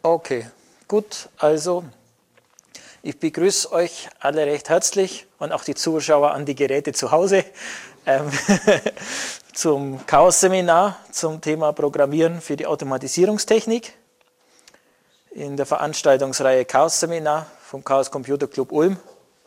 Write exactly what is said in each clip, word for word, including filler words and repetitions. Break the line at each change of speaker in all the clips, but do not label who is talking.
Okay, gut, also ich begrüße euch alle recht herzlich und auch die Zuschauer an die Geräte zu Hause ähm, zum Chaos-Seminar zum Thema Programmieren für die Automatisierungstechnik in der Veranstaltungsreihe Chaos-Seminar vom Chaos Computer Club Ulm.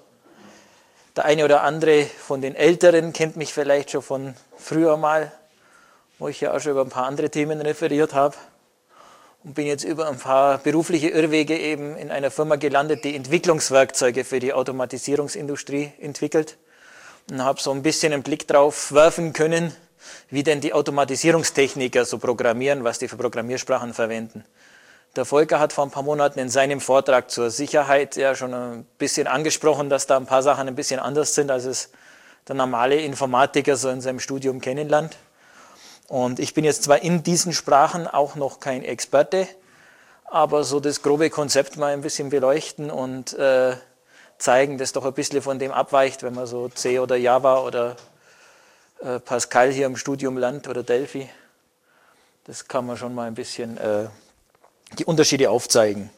Der eine oder andere von den Älteren kennt mich vielleicht schon von früher mal, wo ich ja auch schon über ein paar andere Themen referiert habe. Und bin jetzt über ein paar berufliche Irrwege eben in einer Firma gelandet, die Entwicklungswerkzeuge für die Automatisierungsindustrie entwickelt. Und habe so ein bisschen einen Blick drauf werfen können, wie denn die Automatisierungstechniker so programmieren, was die für Programmiersprachen verwenden. Der Volker hat vor ein paar Monaten in seinem Vortrag zur Sicherheit ja schon ein bisschen angesprochen, dass da ein paar Sachen ein bisschen anders sind, als es der normale Informatiker so in seinem Studium kennenlernt. Und ich bin jetzt zwar in diesen Sprachen auch noch kein Experte, aber so das grobe Konzept mal ein bisschen beleuchten und äh, zeigen, das doch ein bisschen von dem abweicht, wenn man so C oder Java oder äh, Pascal hier im Studium lernt oder Delphi. Das kann man schon mal ein bisschen äh, die Unterschiede aufzeigen.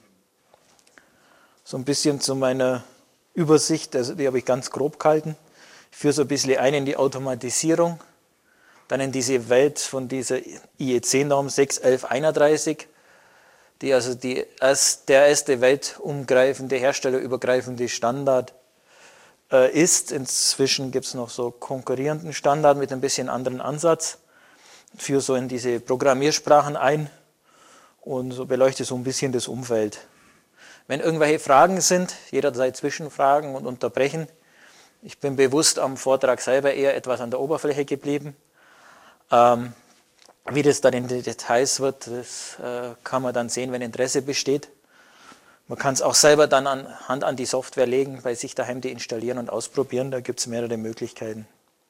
So ein bisschen zu meiner Übersicht, also die habe ich ganz grob gehalten. Ich führe so ein bisschen ein in die Automatisierung. Dann in diese Welt von dieser I E C-Norm sechs elf einunddreißig, die also die erst, der erste weltumgreifende, herstellerübergreifende Standard äh, ist. Inzwischen gibt es noch so konkurrierenden Standard mit ein bisschen anderen Ansatz. Ich führe so in diese Programmiersprachen ein und so beleuchte so ein bisschen das Umfeld. Wenn irgendwelche Fragen sind, jederzeit Zwischenfragen und unterbrechen. Ich bin bewusst am Vortrag selber eher etwas an der Oberfläche geblieben. Ähm, wie das dann in den Details wird, das äh, kann man dann sehen, wenn Interesse besteht. Man kann es auch selber dann an, Hand an die Software legen, bei sich daheim die installieren und ausprobieren. Da gibt es mehrere Möglichkeiten.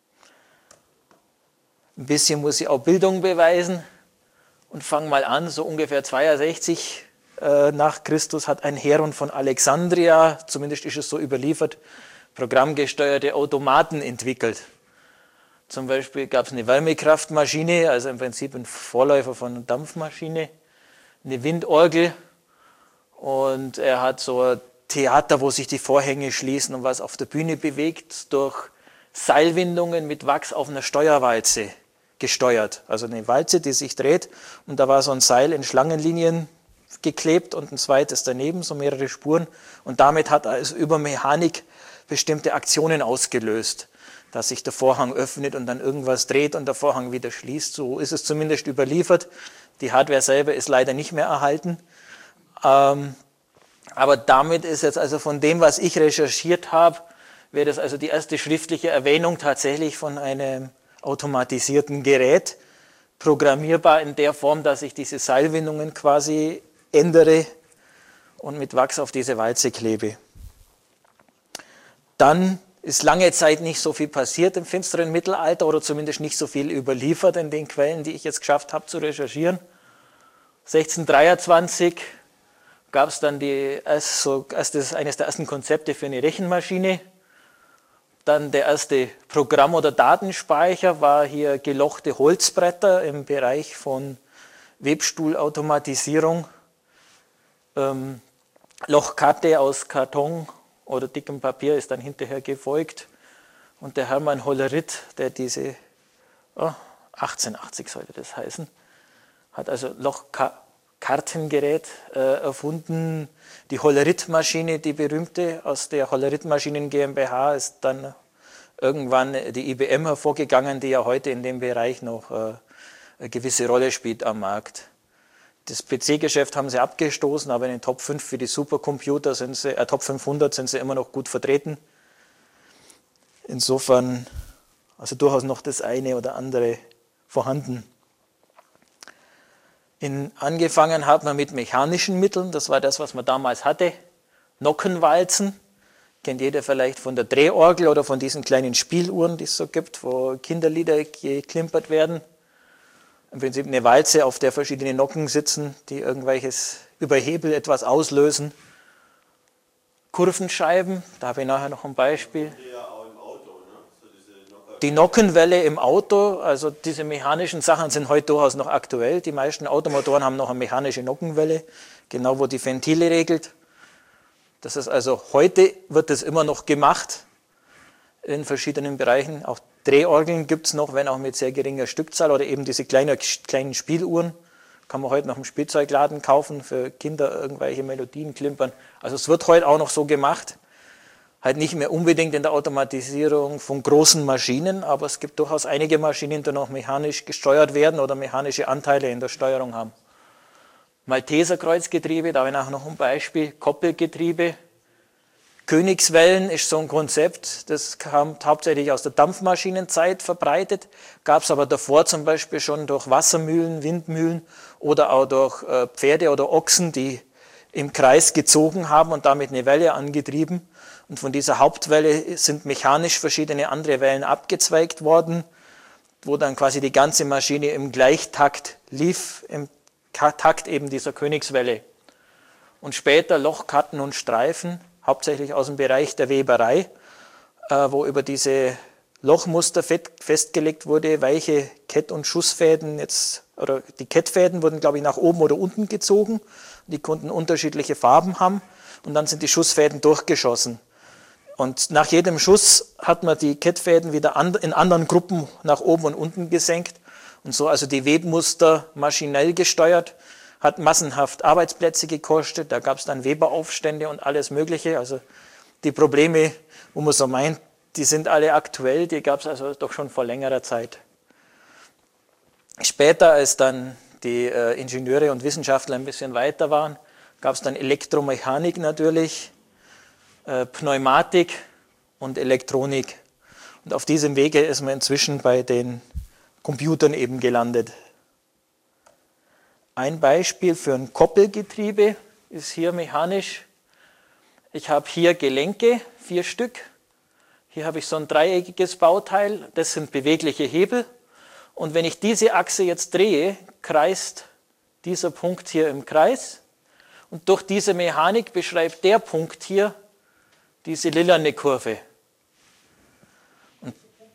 Ein bisschen muss ich auch Bildung beweisen und fange mal an. So ungefähr zweiundsechzig äh, nach Christus hat ein Heron von Alexandria, zumindest ist es so überliefert, programmgesteuerte Automaten entwickelt. Zum Beispiel gab es eine Wärmekraftmaschine, also im Prinzip ein Vorläufer von einer Dampfmaschine, eine Windorgel und er hat so ein Theater, wo sich die Vorhänge schließen und was auf der Bühne bewegt, durch Seilwindungen mit Wachs auf einer Steuerwalze gesteuert. Also eine Walze, die sich dreht und da war so ein Seil in Schlangenlinien geklebt und ein zweites daneben, so mehrere Spuren und damit hat er also über Mechanik bestimmte Aktionen ausgelöst, dass sich der Vorhang öffnet und dann irgendwas dreht und der Vorhang wieder schließt. So ist es zumindest überliefert. Die Hardware selber ist leider nicht mehr erhalten. Ähm, aber damit ist jetzt also von dem, was ich recherchiert habe, wäre das also die erste schriftliche Erwähnung tatsächlich von einem automatisierten Gerät, programmierbar in der Form, dass ich diese Seilwindungen quasi ändere und mit Wachs auf diese Walze klebe. Dann ist lange Zeit nicht so viel passiert im finsteren Mittelalter oder zumindest nicht so viel überliefert in den Quellen, die ich jetzt geschafft habe zu recherchieren. sechzehnhundertdreiundzwanzig gab es dann die, erst so, erst das, eines der ersten Konzepte für eine Rechenmaschine. Dann der erste Programm- oder Datenspeicher war hier gelochte Holzbretter im Bereich von Webstuhlautomatisierung. Ähm, Lochkarte aus Karton oder dickem Papier ist dann hinterher gefolgt. Und der Hermann Hollerith, der diese, oh, achtzehnhundertachtzig sollte das heißen, hat also Lochkartengerät äh, erfunden. Die Hollerith-Maschine, die berühmte, aus der Hollerith-Maschinen GmbH ist dann irgendwann die I B M hervorgegangen, die ja heute in dem Bereich noch äh, eine gewisse Rolle spielt am Markt. Das P C-Geschäft haben sie abgestoßen, aber in den Top fünf für die Supercomputer sind sie, äh, Top fünfhundert sind sie immer noch gut vertreten. Insofern, also durchaus noch das eine oder andere vorhanden. In, angefangen hat man mit mechanischen Mitteln, das war das, was man damals hatte. Nockenwalzen, kennt jeder vielleicht von der Drehorgel oder von diesen kleinen Spieluhren, die es so gibt, wo Kinderlieder geklimpert werden. Im Prinzip eine Walze, auf der verschiedene Nocken sitzen, die irgendwelches über Hebel etwas auslösen. Kurvenscheiben, da habe ich nachher noch ein Beispiel.
Ja, auch im Auto, ne? So diese Nocker
die Nockenwelle im Auto, also diese mechanischen Sachen sind heute durchaus noch aktuell. Die meisten Automotoren haben noch eine mechanische Nockenwelle, genau wo die Ventile regelt. Das ist also, heute wird das immer noch gemacht in verschiedenen Bereichen. Auch Drehorgeln gibt es noch, wenn auch mit sehr geringer Stückzahl, oder eben diese kleine, kleinen Spieluhren. Kann man heute noch im Spielzeugladen kaufen, für Kinder irgendwelche Melodien klimpern. Also es wird heute auch noch so gemacht. Halt nicht mehr unbedingt in der Automatisierung von großen Maschinen, aber es gibt durchaus einige Maschinen, die noch mechanisch gesteuert werden oder mechanische Anteile in der Steuerung haben. Malteser Kreuzgetriebe, da habe ich nachher noch ein Beispiel, Koppelgetriebe. Königswellen ist so ein Konzept, das kam hauptsächlich aus der Dampfmaschinenzeit verbreitet, gab es aber davor zum Beispiel schon durch Wassermühlen, Windmühlen oder auch durch äh, Pferde oder Ochsen, die im Kreis gezogen haben und damit eine Welle angetrieben. Und von dieser Hauptwelle sind mechanisch verschiedene andere Wellen abgezweigt worden, wo dann quasi die ganze Maschine im Gleichtakt lief, im Takt eben dieser Königswelle. Und später Lochkarten und Streifen, hauptsächlich aus dem Bereich der Weberei, äh, wo über diese Lochmuster festgelegt wurde, welche Kett- und Schussfäden jetzt, oder die Kettfäden wurden, glaube ich, nach oben oder unten gezogen. Die konnten unterschiedliche Farben haben und dann sind die Schussfäden durchgeschossen. Und nach jedem Schuss hat man die Kettfäden wieder an, in anderen Gruppen nach oben und unten gesenkt und so also die Webmuster maschinell gesteuert. Hat massenhaft Arbeitsplätze gekostet, da gab es dann Weberaufstände und alles Mögliche. Also die Probleme, wo man so meint, die sind alle aktuell, die gab es also doch schon vor längerer Zeit. Später, als dann die äh, Ingenieure und Wissenschaftler ein bisschen weiter waren, gab es dann Elektromechanik natürlich, äh, Pneumatik und Elektronik. Und auf diesem Wege ist man inzwischen bei den Computern eben gelandet. Ein Beispiel für ein Koppelgetriebe ist hier mechanisch. Ich habe hier Gelenke, vier Stück. Hier habe ich so ein dreieckiges Bauteil, das sind bewegliche Hebel. Und wenn ich diese Achse jetzt drehe, kreist dieser Punkt hier im Kreis. Und durch diese Mechanik beschreibt der Punkt hier diese lilane Kurve. Und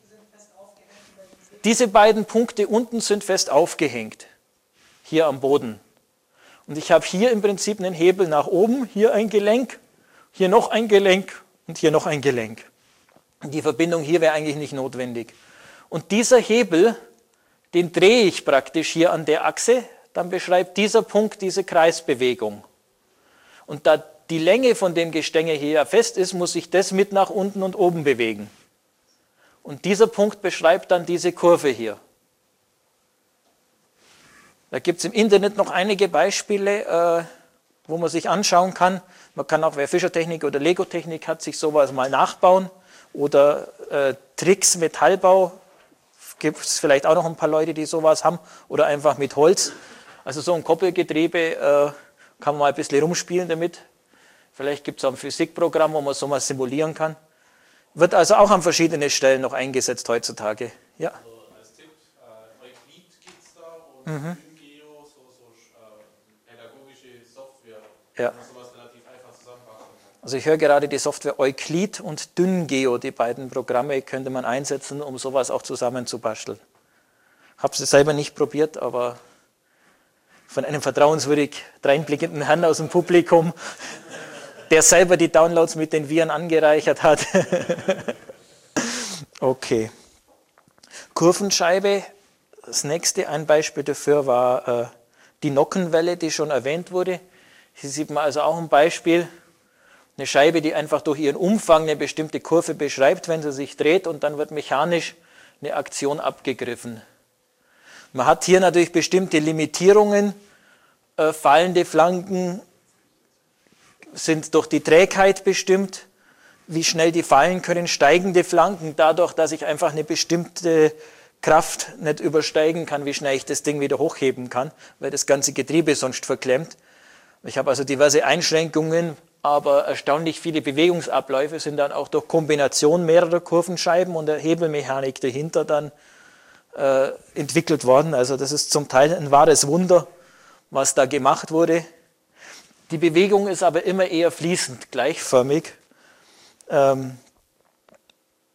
diese beiden Punkte unten sind fest aufgehängt. Hier am Boden. Und ich habe hier im Prinzip einen Hebel nach oben, hier ein Gelenk, hier noch ein Gelenk und hier noch ein Gelenk. Und die Verbindung hier wäre eigentlich nicht notwendig. Und dieser Hebel, den drehe ich praktisch hier an der Achse, dann beschreibt dieser Punkt diese Kreisbewegung. Und da die Länge von dem Gestänge hier fest ist, muss ich das mit nach unten und oben bewegen. Und dieser Punkt beschreibt dann diese Kurve hier. Da gibt es im Internet noch einige Beispiele, äh, wo man sich anschauen kann. Man kann auch, wer Fischertechnik oder Lego-Technik hat, sich sowas mal nachbauen. Oder äh, Tricks Metallbau, gibt es vielleicht auch noch ein paar Leute, die sowas haben. Oder einfach mit Holz. Also so ein Koppelgetriebe äh, kann man mal ein bisschen rumspielen damit. Vielleicht gibt es auch ein Physikprogramm, wo man sowas simulieren kann. Wird also auch an verschiedenen Stellen noch eingesetzt heutzutage. Ja.
Also als Tipp, äh, Euclid gibt es da und mhm.
Ja. Also ich höre gerade die Software Euclid und DynGeo, die beiden Programme könnte man einsetzen, um sowas auch zusammenzubasteln. Habe es selber nicht probiert, aber von einem vertrauenswürdig dreinblickenden Herrn aus dem Publikum, der selber die Downloads mit den Viren angereichert hat. Okay. Kurvenscheibe, das nächste ein Beispiel dafür war äh, die Nockenwelle, die schon erwähnt wurde. Hier sieht man also auch ein Beispiel, eine Scheibe, die einfach durch ihren Umfang eine bestimmte Kurve beschreibt, wenn sie sich dreht und dann wird mechanisch eine Aktion abgegriffen. Man hat hier natürlich bestimmte Limitierungen, äh, fallende Flanken sind durch die Trägheit bestimmt, wie schnell die fallen können, steigende Flanken dadurch, dass ich einfach eine bestimmte Kraft nicht übersteigen kann, wie schnell ich das Ding wieder hochheben kann, weil das ganze Getriebe sonst verklemmt. Ich habe also diverse Einschränkungen, aber erstaunlich viele Bewegungsabläufe sind dann auch durch Kombination mehrerer Kurvenscheiben und der Hebelmechanik dahinter dann äh, entwickelt worden. Also das ist zum Teil ein wahres Wunder, was da gemacht wurde. Die Bewegung ist aber immer eher fließend, gleichförmig. Ähm,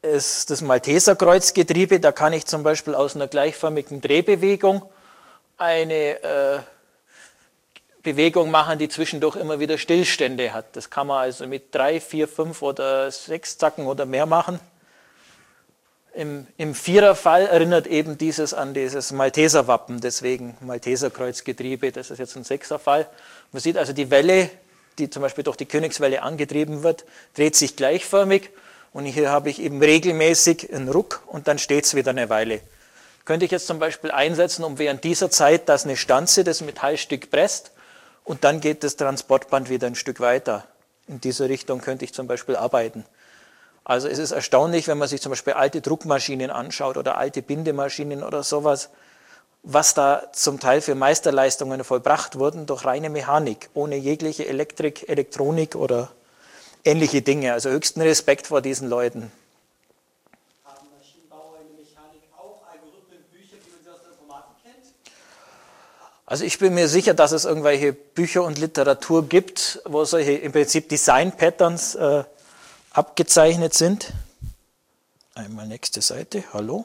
ist das Malteserkreuzgetriebe. Da kann ich zum Beispiel aus einer gleichförmigen Drehbewegung eine äh, Bewegung machen, die zwischendurch immer wieder Stillstände hat. Das kann man also mit drei, vier, fünf oder sechs Zacken oder mehr machen. Im, im Viererfall erinnert eben dieses an dieses Malteserwappen, deswegen Malteserkreuzgetriebe, das ist jetzt ein Sechserfall. Man sieht also die Welle, die zum Beispiel durch die Königswelle angetrieben wird, dreht sich gleichförmig und hier habe ich eben regelmäßig einen Ruck und dann steht es wieder eine Weile. Könnte ich jetzt zum Beispiel einsetzen, um während dieser Zeit, dass eine Stanze das Metallstück presst und dann geht das Transportband wieder ein Stück weiter. In dieser Richtung könnte ich zum Beispiel arbeiten. Also es ist erstaunlich, wenn man sich zum Beispiel alte Druckmaschinen anschaut oder alte Bindemaschinen oder sowas, was da zum Teil für Meisterleistungen vollbracht wurden durch reine Mechanik, ohne jegliche Elektrik, Elektronik oder ähnliche Dinge. Also höchsten Respekt vor diesen Leuten.
Haben Maschinenbauer in der Mechanik auch Algorithmen, Bücher, wie man sie aus der Informatik kennt?
Also ich bin mir sicher, dass es irgendwelche Bücher und Literatur gibt, wo solche im Prinzip Design-Patterns äh, abgezeichnet sind. Einmal nächste Seite, hallo.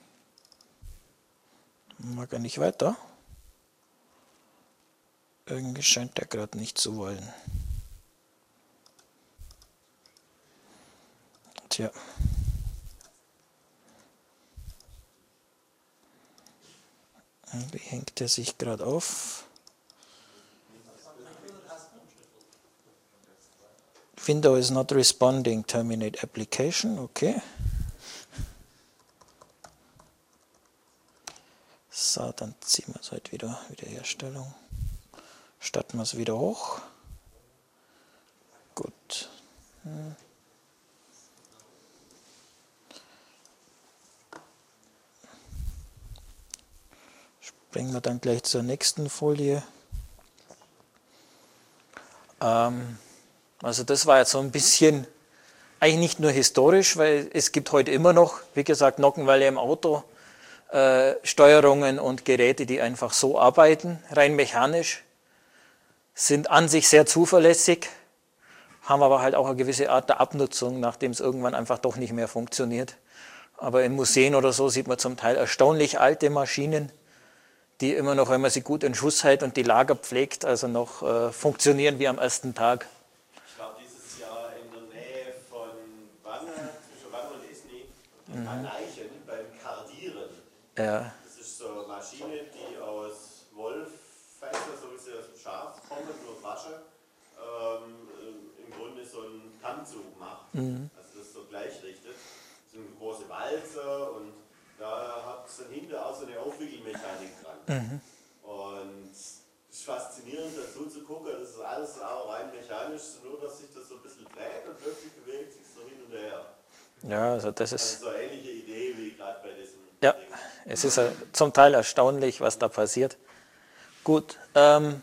Mag er nicht weiter? Irgendwie scheint er gerade nicht zu wollen. Tja. Irgendwie hängt er sich gerade auf. Window is not responding, terminate application, okay. So, dann ziehen wir es halt wieder, Wiederherstellung. Starten wir es wieder hoch. Gut. Hm. Springen wir dann gleich zur nächsten Folie. Ähm, Also das war jetzt so ein bisschen, eigentlich nicht nur historisch, weil es gibt heute immer noch, wie gesagt, Nockenwelle im Auto, äh, Steuerungen und Geräte, die einfach so arbeiten, rein mechanisch, sind an sich sehr zuverlässig, haben aber halt auch eine gewisse Art der Abnutzung, nachdem es irgendwann einfach doch nicht mehr funktioniert. Aber in Museen oder so sieht man zum Teil erstaunlich alte Maschinen, die immer noch, wenn man sie gut in Schuss hält und die Lager pflegt, also noch äh, funktionieren wie am ersten Tag.
Mhm. Eichen beim Kardieren.
Ja.
Das ist so eine Maschine, die aus Wollfässer, so wie sie aus dem Schaf kommen, nur Wasche, ähm, im Grunde so einen Kammzug macht. Mhm. Also das so gleich richtet. Das sind große Walze und da hat es dann hinter auch so eine Aufwickelmechanik dran. Mhm. Und es ist faszinierend dazu zu gucken, das ist alles auch rein mechanisch, nur dass sich das so ein bisschen dreht und plötzlich bewegt sich so hin und her.
Ja, also das ist
also so eine ähnliche Idee wie gerade bei diesem.
Ja,
Ding.
es ist zum Teil erstaunlich, was da passiert. Gut, ähm,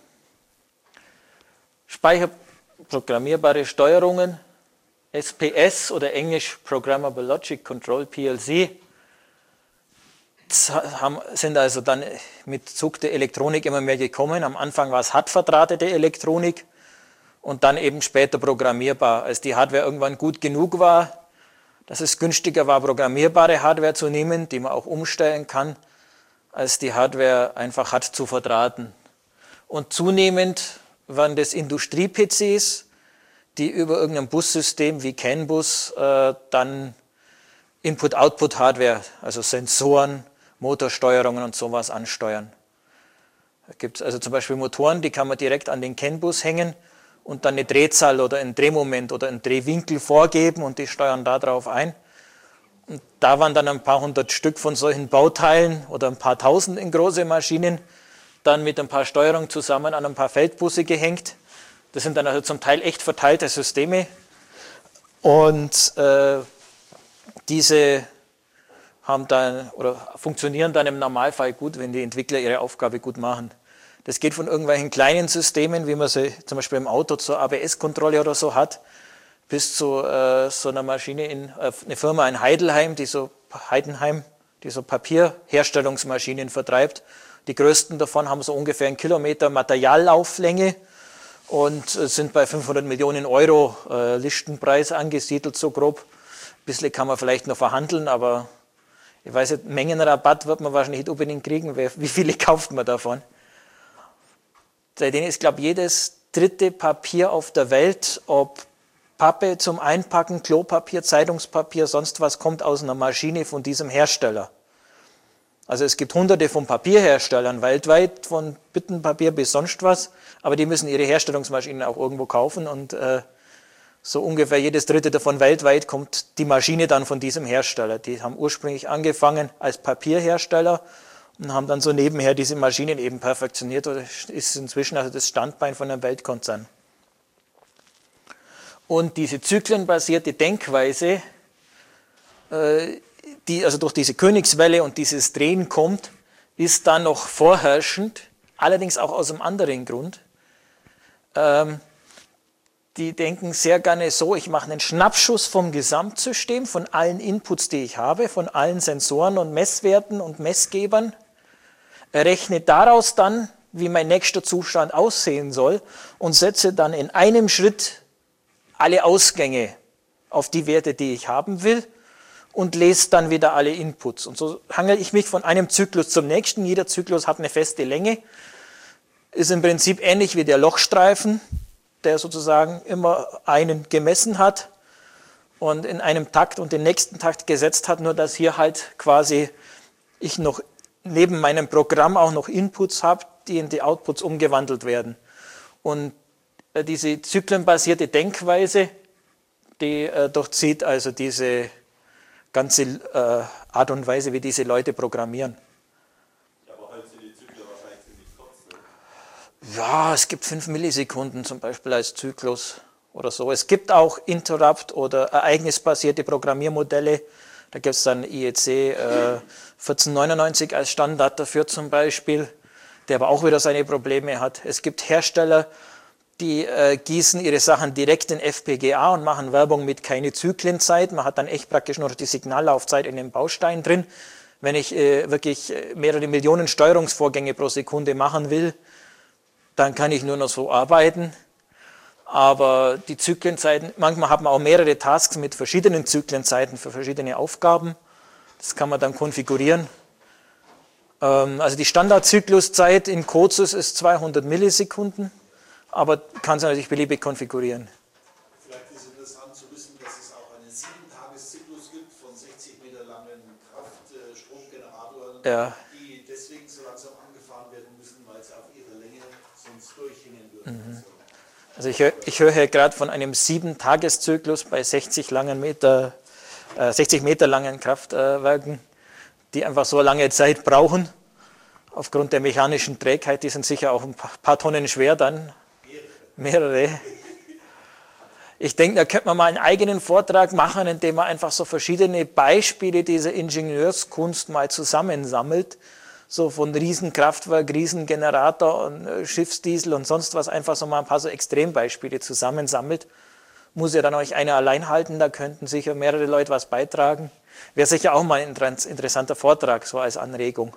speicherprogrammierbare Steuerungen, S P S oder Englisch Programmable Logic Control, P L C, haben, sind also dann mit Zug der Elektronik immer mehr gekommen. Am Anfang war es hartverdrahtete Elektronik und dann eben später programmierbar. Als die Hardware irgendwann gut genug war, dass es günstiger war, programmierbare Hardware zu nehmen, die man auch umstellen kann, als die Hardware einfach hart zu verdrahten. Und zunehmend waren das Industrie-P Cs, die über irgendein Bussystem wie CAN-Bus äh, dann Input-Output-Hardware, also Sensoren, Motorsteuerungen und sowas ansteuern. Da gibt es also zum Beispiel Motoren, die kann man direkt an den CAN-Bus hängen und dann eine Drehzahl oder ein Drehmoment oder einen Drehwinkel vorgeben und die steuern darauf ein. Und da waren dann ein paar hundert Stück von solchen Bauteilen oder ein paar tausend in große Maschinen dann mit ein paar Steuerungen zusammen an ein paar Feldbusse gehängt. Das sind dann also zum Teil echt verteilte Systeme und äh, diese haben dann oder funktionieren dann im Normalfall gut, wenn die Entwickler ihre Aufgabe gut machen. Das geht von irgendwelchen kleinen Systemen, wie man sie zum Beispiel im Auto zur A B S-Kontrolle oder so hat, bis zu äh, so einer Maschine in äh, eine Firma in Heidelheim, die so Heidenheim, die so Papierherstellungsmaschinen vertreibt. Die größten davon haben so ungefähr einen Kilometer Materiallauflänge und äh, sind bei fünfhundert Millionen Euro äh, Listenpreis angesiedelt, so grob. bisschen kann man vielleicht noch verhandeln, aber ich weiß nicht, Mengenrabatt wird man wahrscheinlich nicht unbedingt kriegen. Wie viele kauft man davon? Seitdem ist, glaube ich, jedes dritte Papier auf der Welt, ob Pappe zum Einpacken, Klopapier, Zeitungspapier, sonst was, kommt aus einer Maschine von diesem Hersteller. Also es gibt hunderte von Papierherstellern weltweit, von Büttenpapier bis sonst was, aber die müssen ihre Herstellungsmaschinen auch irgendwo kaufen und äh, so ungefähr jedes dritte davon weltweit kommt die Maschine dann von diesem Hersteller. Die haben ursprünglich angefangen als Papierhersteller und haben dann so nebenher diese Maschinen eben perfektioniert oder ist inzwischen also das Standbein von einem Weltkonzern. Und diese zyklenbasierte Denkweise, äh, die also durch diese Königswelle und dieses Drehen kommt, ist dann noch vorherrschend, allerdings auch aus einem anderen Grund. Ähm, die denken sehr gerne so, ich mache einen Schnappschuss vom Gesamtsystem, von allen Inputs, die ich habe, von allen Sensoren und Messwerten und Messgebern, rechne daraus dann, wie mein nächster Zustand aussehen soll und setze dann in einem Schritt alle Ausgänge auf die Werte, die ich haben will, und lese dann wieder alle Inputs. Und so hangel ich mich von einem Zyklus zum nächsten. Jeder Zyklus hat eine feste Länge, ist im Prinzip ähnlich wie der Lochstreifen, der sozusagen immer einen gemessen hat und in einem Takt und den nächsten Takt gesetzt hat, nur dass hier halt quasi ich noch neben meinem Programm auch noch Inputs habe, die in die Outputs umgewandelt werden. Und diese zyklenbasierte Denkweise, die äh, durchzieht also diese ganze äh, Art und Weise, wie diese Leute programmieren.
Ja, aber heute sind die Zyklen wahrscheinlich ziemlich kurz, ne?
Ja, es gibt fünf Millisekunden zum Beispiel als Zyklus oder so. Es gibt auch Interrupt- oder ereignisbasierte Programmiermodelle. Da gibt es dann I E C äh, vierzehnhundertneunundneunzig als Standard dafür zum Beispiel, der aber auch wieder seine Probleme hat. Es gibt Hersteller, die äh, gießen ihre Sachen direkt in F P G A und machen Werbung mit keine Zyklenzeit. Man hat dann echt praktisch nur die Signallaufzeit in dem Baustein drin. Wenn ich äh, wirklich mehrere Millionen Steuerungsvorgänge pro Sekunde machen will, dann kann ich nur noch so arbeiten. Aber die Zyklenzeiten, manchmal hat man auch mehrere Tasks mit verschiedenen Zyklenzeiten für verschiedene Aufgaben. Das kann man dann konfigurieren. Ähm, also die Standardzykluszeit in Codesus ist zweihundert Millisekunden. Aber kann es natürlich beliebig konfigurieren.
Vielleicht ist interessant zu wissen, dass es auch einen sieben-Tages-Zyklus gibt von sechzig Meter langen Kraftstromgeneratoren,
Ja.
die deswegen so langsam angefahren werden müssen, weil sie auf ihre Länge sonst durchhängen würden.
Mhm. Also ich, hör, ich höre hier gerade von einem sieben-Tages-Zyklus bei sechzig, langen Meter, äh, sechzig Meter langen Kraftwerken, die einfach so lange Zeit brauchen. Aufgrund der mechanischen Trägheit, die sind sicher auch ein paar, paar Tonnen schwer dann. Mehrere. Ich denke, da könnte man mal einen eigenen Vortrag machen, in dem man einfach so verschiedene Beispiele dieser Ingenieurskunst mal zusammensammelt. So von Riesenkraftwerk, Riesengenerator und Schiffsdiesel und sonst was, einfach so mal ein paar so Extrembeispiele zusammensammelt. Muss ja dann euch einer allein halten, da könnten sicher mehrere Leute was beitragen. Wäre sicher auch mal ein interessanter Vortrag, so als Anregung.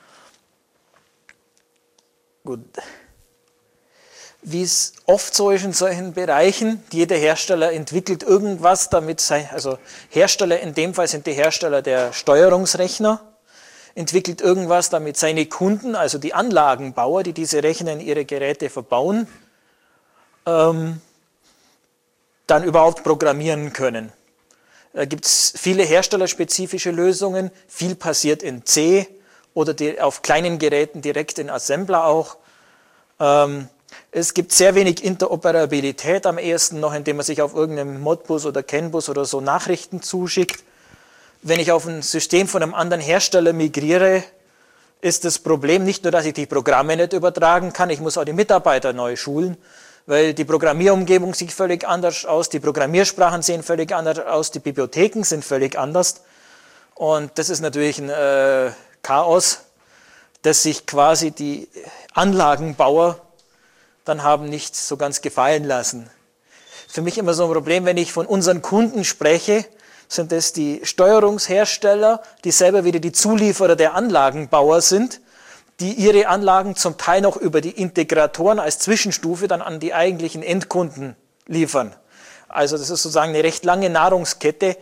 Gut. Wie es oft so ist in solchen Bereichen, jeder Hersteller entwickelt irgendwas, damit sein, also Hersteller, in dem Fall sind die Hersteller der Steuerungsrechner, entwickelt irgendwas, damit seine Kunden, also die Anlagenbauer, die diese Rechner in ihre Geräte verbauen, ähm, dann überhaupt programmieren können. Da gibt es viele herstellerspezifische Lösungen, viel passiert in C oder die, auf kleinen Geräten direkt in Assembler auch. Ähm, Es gibt sehr wenig Interoperabilität, am ehesten noch, indem man sich auf irgendeinem Modbus oder CAN-Bus oder so Nachrichten zuschickt. Wenn ich auf ein System von einem anderen Hersteller migriere, ist das Problem nicht nur, dass ich die Programme nicht übertragen kann, ich muss auch die Mitarbeiter neu schulen, weil die Programmierumgebung sieht völlig anders aus, die Programmiersprachen sehen völlig anders aus, die Bibliotheken sind völlig anders. Und das ist natürlich ein äh, Chaos, das sich quasi die Anlagenbauer dann haben nicht so ganz gefallen lassen. Für mich immer so ein Problem, wenn ich von unseren Kunden spreche, sind es die Steuerungshersteller, die selber wieder die Zulieferer der Anlagenbauer sind, die ihre Anlagen zum Teil noch über die Integratoren als Zwischenstufe dann an die eigentlichen Endkunden liefern. Also das ist sozusagen eine recht lange Nahrungskette,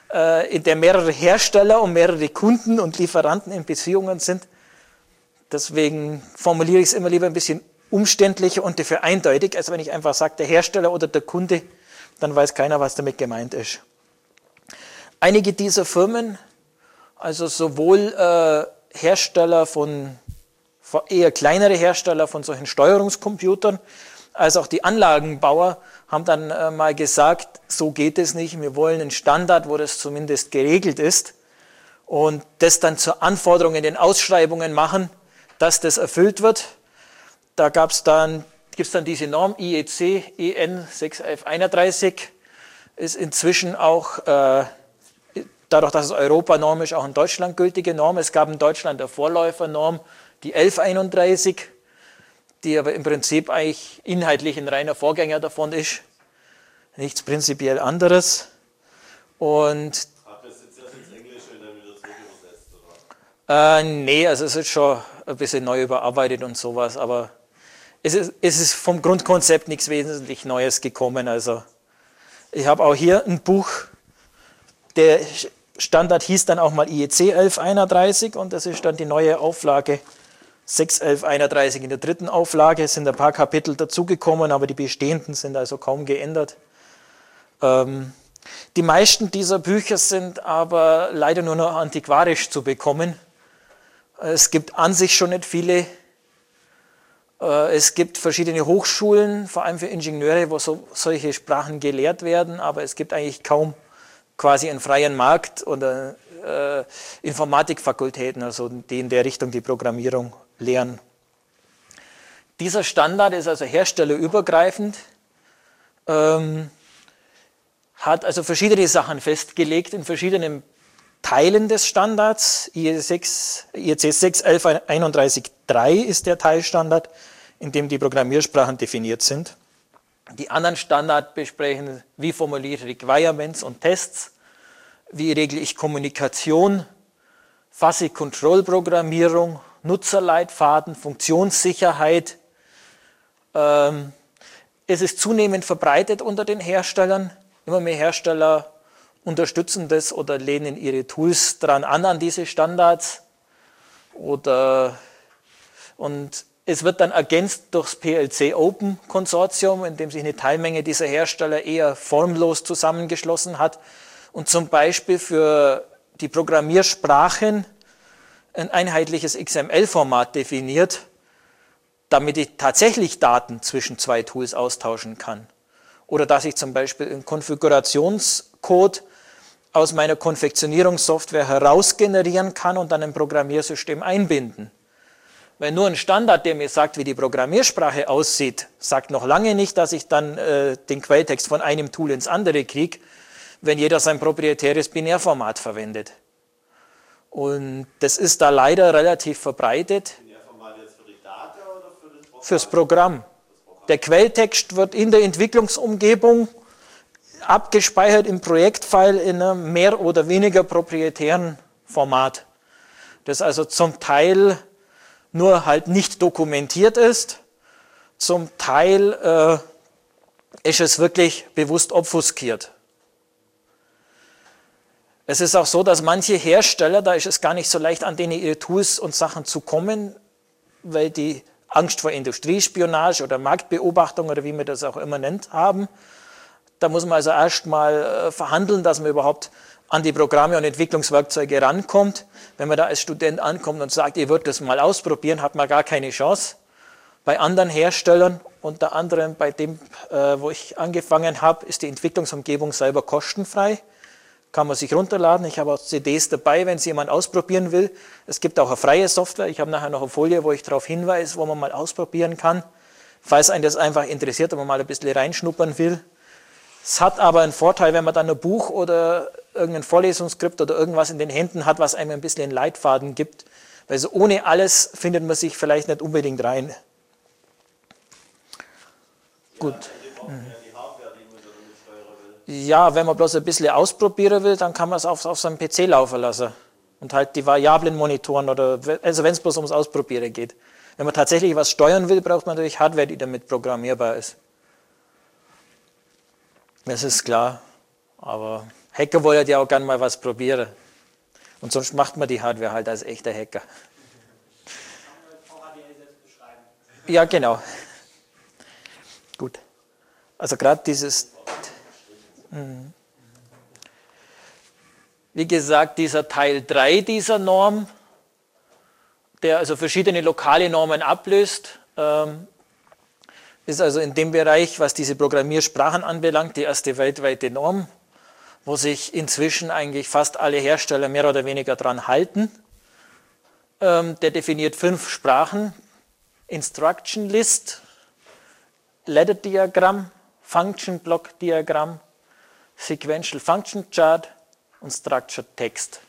äh, in der mehrere Hersteller und mehrere Kunden und Lieferanten in Beziehungen sind. Deswegen formuliere ich es immer lieber ein bisschen umständlicher und dafür eindeutig, als wenn ich einfach sage, der Hersteller oder der Kunde, dann weiß keiner, was damit gemeint ist. Einige dieser Firmen, also sowohl äh, Hersteller von, eher kleinere Hersteller von solchen Steuerungscomputern, als auch die Anlagenbauer, haben dann äh, mal gesagt, so geht es nicht, wir wollen einen Standard, wo das zumindest geregelt ist und das dann zur Anforderung in den Ausschreibungen machen, dass das erfüllt wird. Da gab's dann, gibt es dann diese Norm I E C E N sechs elf einunddreißig, ist inzwischen auch, äh, dadurch, dass es Europanorm ist, auch in Deutschland gültige Norm. Es gab in Deutschland eine Vorläufernorm, die elf einunddreißig, die aber im Prinzip eigentlich inhaltlich ein reiner Vorgänger davon ist. Nichts prinzipiell anderes. Und
Habt ihr das jetzt erst ins Englische und dann wieder zurück übersetzt, oder?
Äh, nee, also es ist schon ein bisschen neu überarbeitet und sowas, aber es ist, es ist vom Grundkonzept nichts wesentlich Neues gekommen. Also ich habe auch hier ein Buch, der Standard hieß dann auch mal I E C elf einunddreißig und das ist dann die neue Auflage sechs elf einunddreißig. In der dritten Auflage sind ein paar Kapitel dazugekommen, aber die bestehenden sind also kaum geändert. Ähm, die meisten dieser Bücher sind aber leider nur noch antiquarisch zu bekommen. Es gibt an sich schon nicht viele. Es gibt verschiedene Hochschulen, vor allem für Ingenieure, wo so, solche Sprachen gelehrt werden, aber es gibt eigentlich kaum quasi einen freien Markt oder äh, Informatikfakultäten, also die in der Richtung die Programmierung lehren. Dieser Standard ist also herstellerübergreifend, ähm, hat also verschiedene Sachen festgelegt in verschiedenen Teilen des Standards. I E C sechs elf einunddreißig Punkt drei ist der Teilstandard, in dem die Programmiersprachen definiert sind. Die anderen Standards besprechen, wie formuliere ich Requirements und Tests, wie regle ich Kommunikation, fasse ich Kontrollprogrammierung, Nutzerleitfaden, Funktionssicherheit. Ähm, es ist zunehmend verbreitet unter den Herstellern. Immer mehr Hersteller unterstützen das oder lehnen ihre Tools dran an, an diese Standards. Oder, und es wird dann ergänzt durchs P L C Open Konsortium, in dem sich eine Teilmenge dieser Hersteller eher formlos zusammengeschlossen hat und zum Beispiel für die Programmiersprachen ein einheitliches X M L-Format definiert, damit ich tatsächlich Daten zwischen zwei Tools austauschen kann. Oder dass ich zum Beispiel einen Konfigurationscode aus meiner Konfektionierungssoftware heraus generieren kann und dann ein Programmiersystem einbinden. Weil nur ein Standard, der mir sagt, wie die Programmiersprache aussieht, sagt noch lange nicht, dass ich dann äh, den Quelltext von einem Tool ins andere kriege, wenn jeder sein proprietäres Binärformat verwendet. Und das ist da leider relativ verbreitet.
Binärformat jetzt für die Daten oder für das Programm?
Fürs Programm. Der Quelltext wird in der Entwicklungsumgebung abgespeichert im Projektfile in einem mehr oder weniger proprietären Format, das also zum Teil nur halt nicht dokumentiert ist, zum Teil äh, ist es wirklich bewusst obfuskiert. Es ist auch so, dass manche Hersteller, da ist es gar nicht so leicht, an denen ihre Tools und Sachen zu kommen, weil die Angst vor Industriespionage oder Marktbeobachtung oder wie man das auch immer nennt, haben. Da muss man also erst mal verhandeln, dass man überhaupt an die Programme und Entwicklungswerkzeuge rankommt. Wenn man da als Student ankommt und sagt, ihr würdet das mal ausprobieren, hat man gar keine Chance. Bei anderen Herstellern, unter anderem bei dem, wo ich angefangen habe, ist die Entwicklungsumgebung selber kostenfrei. Kann man sich runterladen. Ich habe auch C Ds dabei, wenn es jemand ausprobieren will. Es gibt auch eine freie Software. Ich habe nachher noch eine Folie, wo ich darauf hinweise, wo man mal ausprobieren kann, falls einen das einfach interessiert und man mal ein bisschen reinschnuppern will. Es hat aber einen Vorteil, wenn man dann ein Buch oder irgendein Vorlesungsskript oder irgendwas in den Händen hat, was einem ein bisschen einen Leitfaden gibt. Weil so ohne alles findet man sich vielleicht nicht unbedingt rein. Gut. Ja, wenn man bloß ein bisschen ausprobieren will, dann kann man es auf, auf seinem P C laufen lassen. Und halt die Variablen monitoren, oder, also wenn es bloß ums Ausprobieren geht. Wenn man tatsächlich was steuern will, braucht man natürlich Hardware, die damit programmierbar ist. Das ist klar. Aber Hacker wollen ja auch gerne mal was probieren. Und sonst macht man die Hardware halt als echter Hacker.
V H D L selbst beschreiben.
Ja, genau. Gut. Also gerade dieses, wie gesagt, dieser Teil drei dieser Norm, der also verschiedene lokale Normen ablöst, ähm, ist also in dem Bereich, was diese Programmiersprachen anbelangt, die erste weltweite Norm, wo sich inzwischen eigentlich fast alle Hersteller mehr oder weniger dran halten. Ähm, der definiert fünf Sprachen: Instruction List, Ladder Diagramm, Function Block Diagramm, Sequential Function Chart und Structured Text.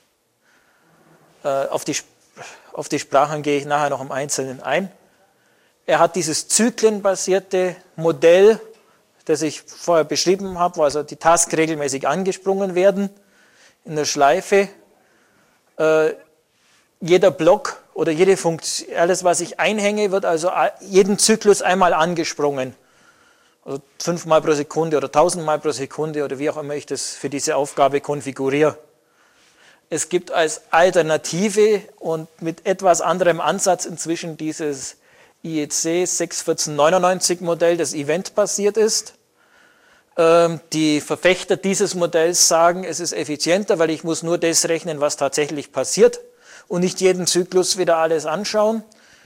Äh, auf, die, auf die Sprachen gehe ich nachher noch im Einzelnen ein. Er hat dieses zyklenbasierte Modell, das ich vorher beschrieben habe, wo also die Tasks regelmäßig angesprungen werden in der Schleife. Äh, jeder Block oder jede Funktion, alles was ich einhänge, wird also jeden Zyklus einmal angesprungen. Also fünfmal pro Sekunde oder tausendmal pro Sekunde oder wie auch immer ich das für diese Aufgabe konfiguriere. Es gibt als Alternative und mit etwas anderem Ansatz inzwischen dieses I E C sechs eins vier neun neun Modell, das eventbasiert ist. Die Verfechter dieses Modells sagen, es ist effizienter, weil ich muss nur das rechnen, was tatsächlich passiert und nicht jeden Zyklus wieder alles anschauen.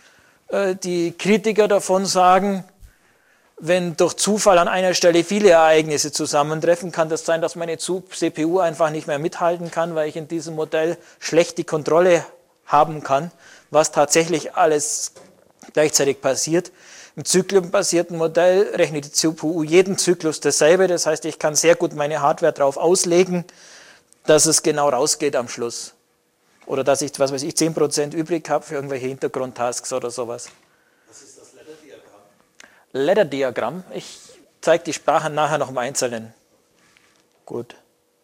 Die Kritiker davon sagen, wenn durch Zufall an einer Stelle viele Ereignisse zusammentreffen, kann das sein, dass meine C P U einfach nicht mehr mithalten kann, weil ich in diesem Modell schlecht die Kontrolle haben kann, was tatsächlich alles gleichzeitig passiert. Im zyklenbasierten Modell rechnet die C P U jeden Zyklus dasselbe, das heißt, ich kann sehr gut meine Hardware darauf auslegen, dass es genau rausgeht am Schluss. Oder dass ich, was weiß ich, zehn Prozent übrig habe für irgendwelche Hintergrundtasks oder sowas.
Was ist das Ladder-Diagramm?
Ladder-Diagramm, ich zeige die Sprachen nachher noch im Einzelnen. Gut.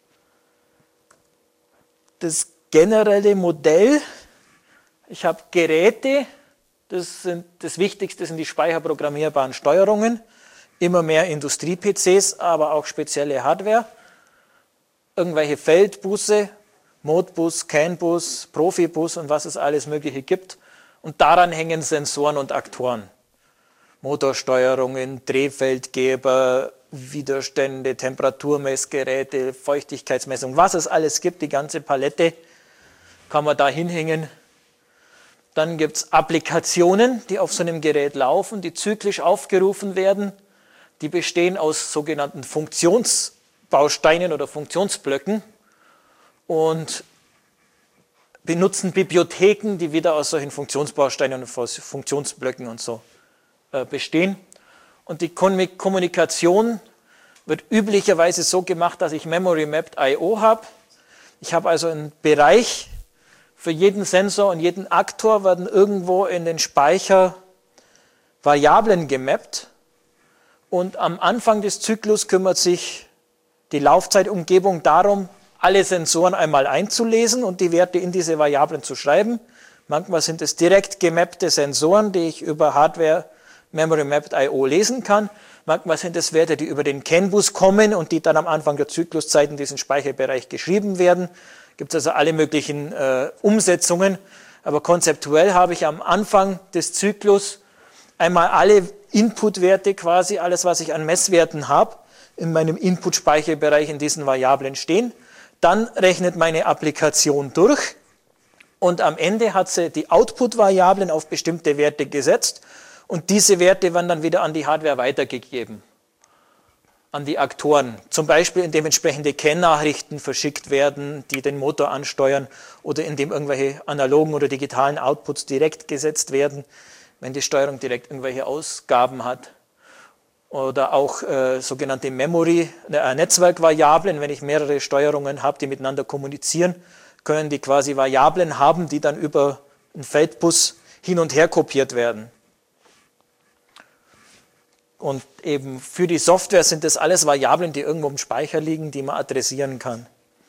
Das generelle Modell, ich habe Geräte, das, sind, das Wichtigste sind die speicherprogrammierbaren Steuerungen, immer mehr Industrie-P Cs, aber auch spezielle Hardware, irgendwelche Feldbusse, Modbus, CAN-Bus, Profibus und was es alles Mögliche gibt. Und daran hängen Sensoren und Aktoren. Motorsteuerungen, Drehfeldgeber, Widerstände, Temperaturmessgeräte, Feuchtigkeitsmessung, was es alles gibt, die ganze Palette kann man da hinhängen. Dann gibt es Applikationen, die auf so einem Gerät laufen, die zyklisch aufgerufen werden. Die bestehen aus sogenannten Funktionsbausteinen oder Funktionsblöcken und benutzen Bibliotheken, die wieder aus solchen Funktionsbausteinen und Funktionsblöcken und so äh, bestehen. Und die Kommunikation wird üblicherweise so gemacht, dass ich Memory Mapped I O habe. Ich habe also einen Bereich, für jeden Sensor und jeden Aktor werden irgendwo in den Speicher Variablen gemappt und am Anfang des Zyklus kümmert sich die Laufzeitumgebung darum, alle Sensoren einmal einzulesen und die Werte in diese Variablen zu schreiben. Manchmal sind es direkt gemappte Sensoren, die ich über Hardware Memory Mapped I O lesen kann. Manchmal sind es Werte, die über den CAN-Bus kommen und die dann am Anfang der Zykluszeit in diesen Speicherbereich geschrieben werden. Gibt es also alle möglichen äh, Umsetzungen, aber konzeptuell habe ich am Anfang des Zyklus einmal alle Input-Werte, quasi alles, was ich an Messwerten habe, in meinem Input-Speicherbereich in diesen Variablen stehen. Dann rechnet meine Applikation durch und am Ende hat sie die Output-Variablen auf bestimmte Werte gesetzt und diese Werte werden dann wieder an die Hardware weitergegeben, an die Aktoren. Zum Beispiel, indem entsprechende CAN-Nachrichten verschickt werden, die den Motor ansteuern oder indem irgendwelche analogen oder digitalen Outputs direkt gesetzt werden, wenn die Steuerung direkt irgendwelche Ausgaben hat. Oder auch äh, sogenannte Memory, äh, Netzwerkvariablen, wenn ich mehrere Steuerungen habe, die miteinander kommunizieren, können die quasi Variablen haben, die dann über einen Feldbus hin und her kopiert werden. Und eben für die Software sind das alles Variablen, die irgendwo im Speicher liegen, die man adressieren kann.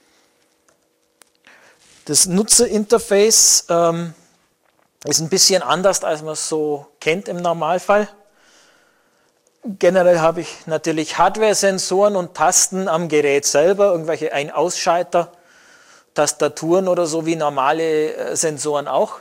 Das Nutzerinterface ähm, ist ein bisschen anders, als man es so kennt im Normalfall. Generell habe ich natürlich Hardware-Sensoren und Tasten am Gerät selber, irgendwelche Ein-Ausschalter, Tastaturen oder so wie normale Sensoren auch.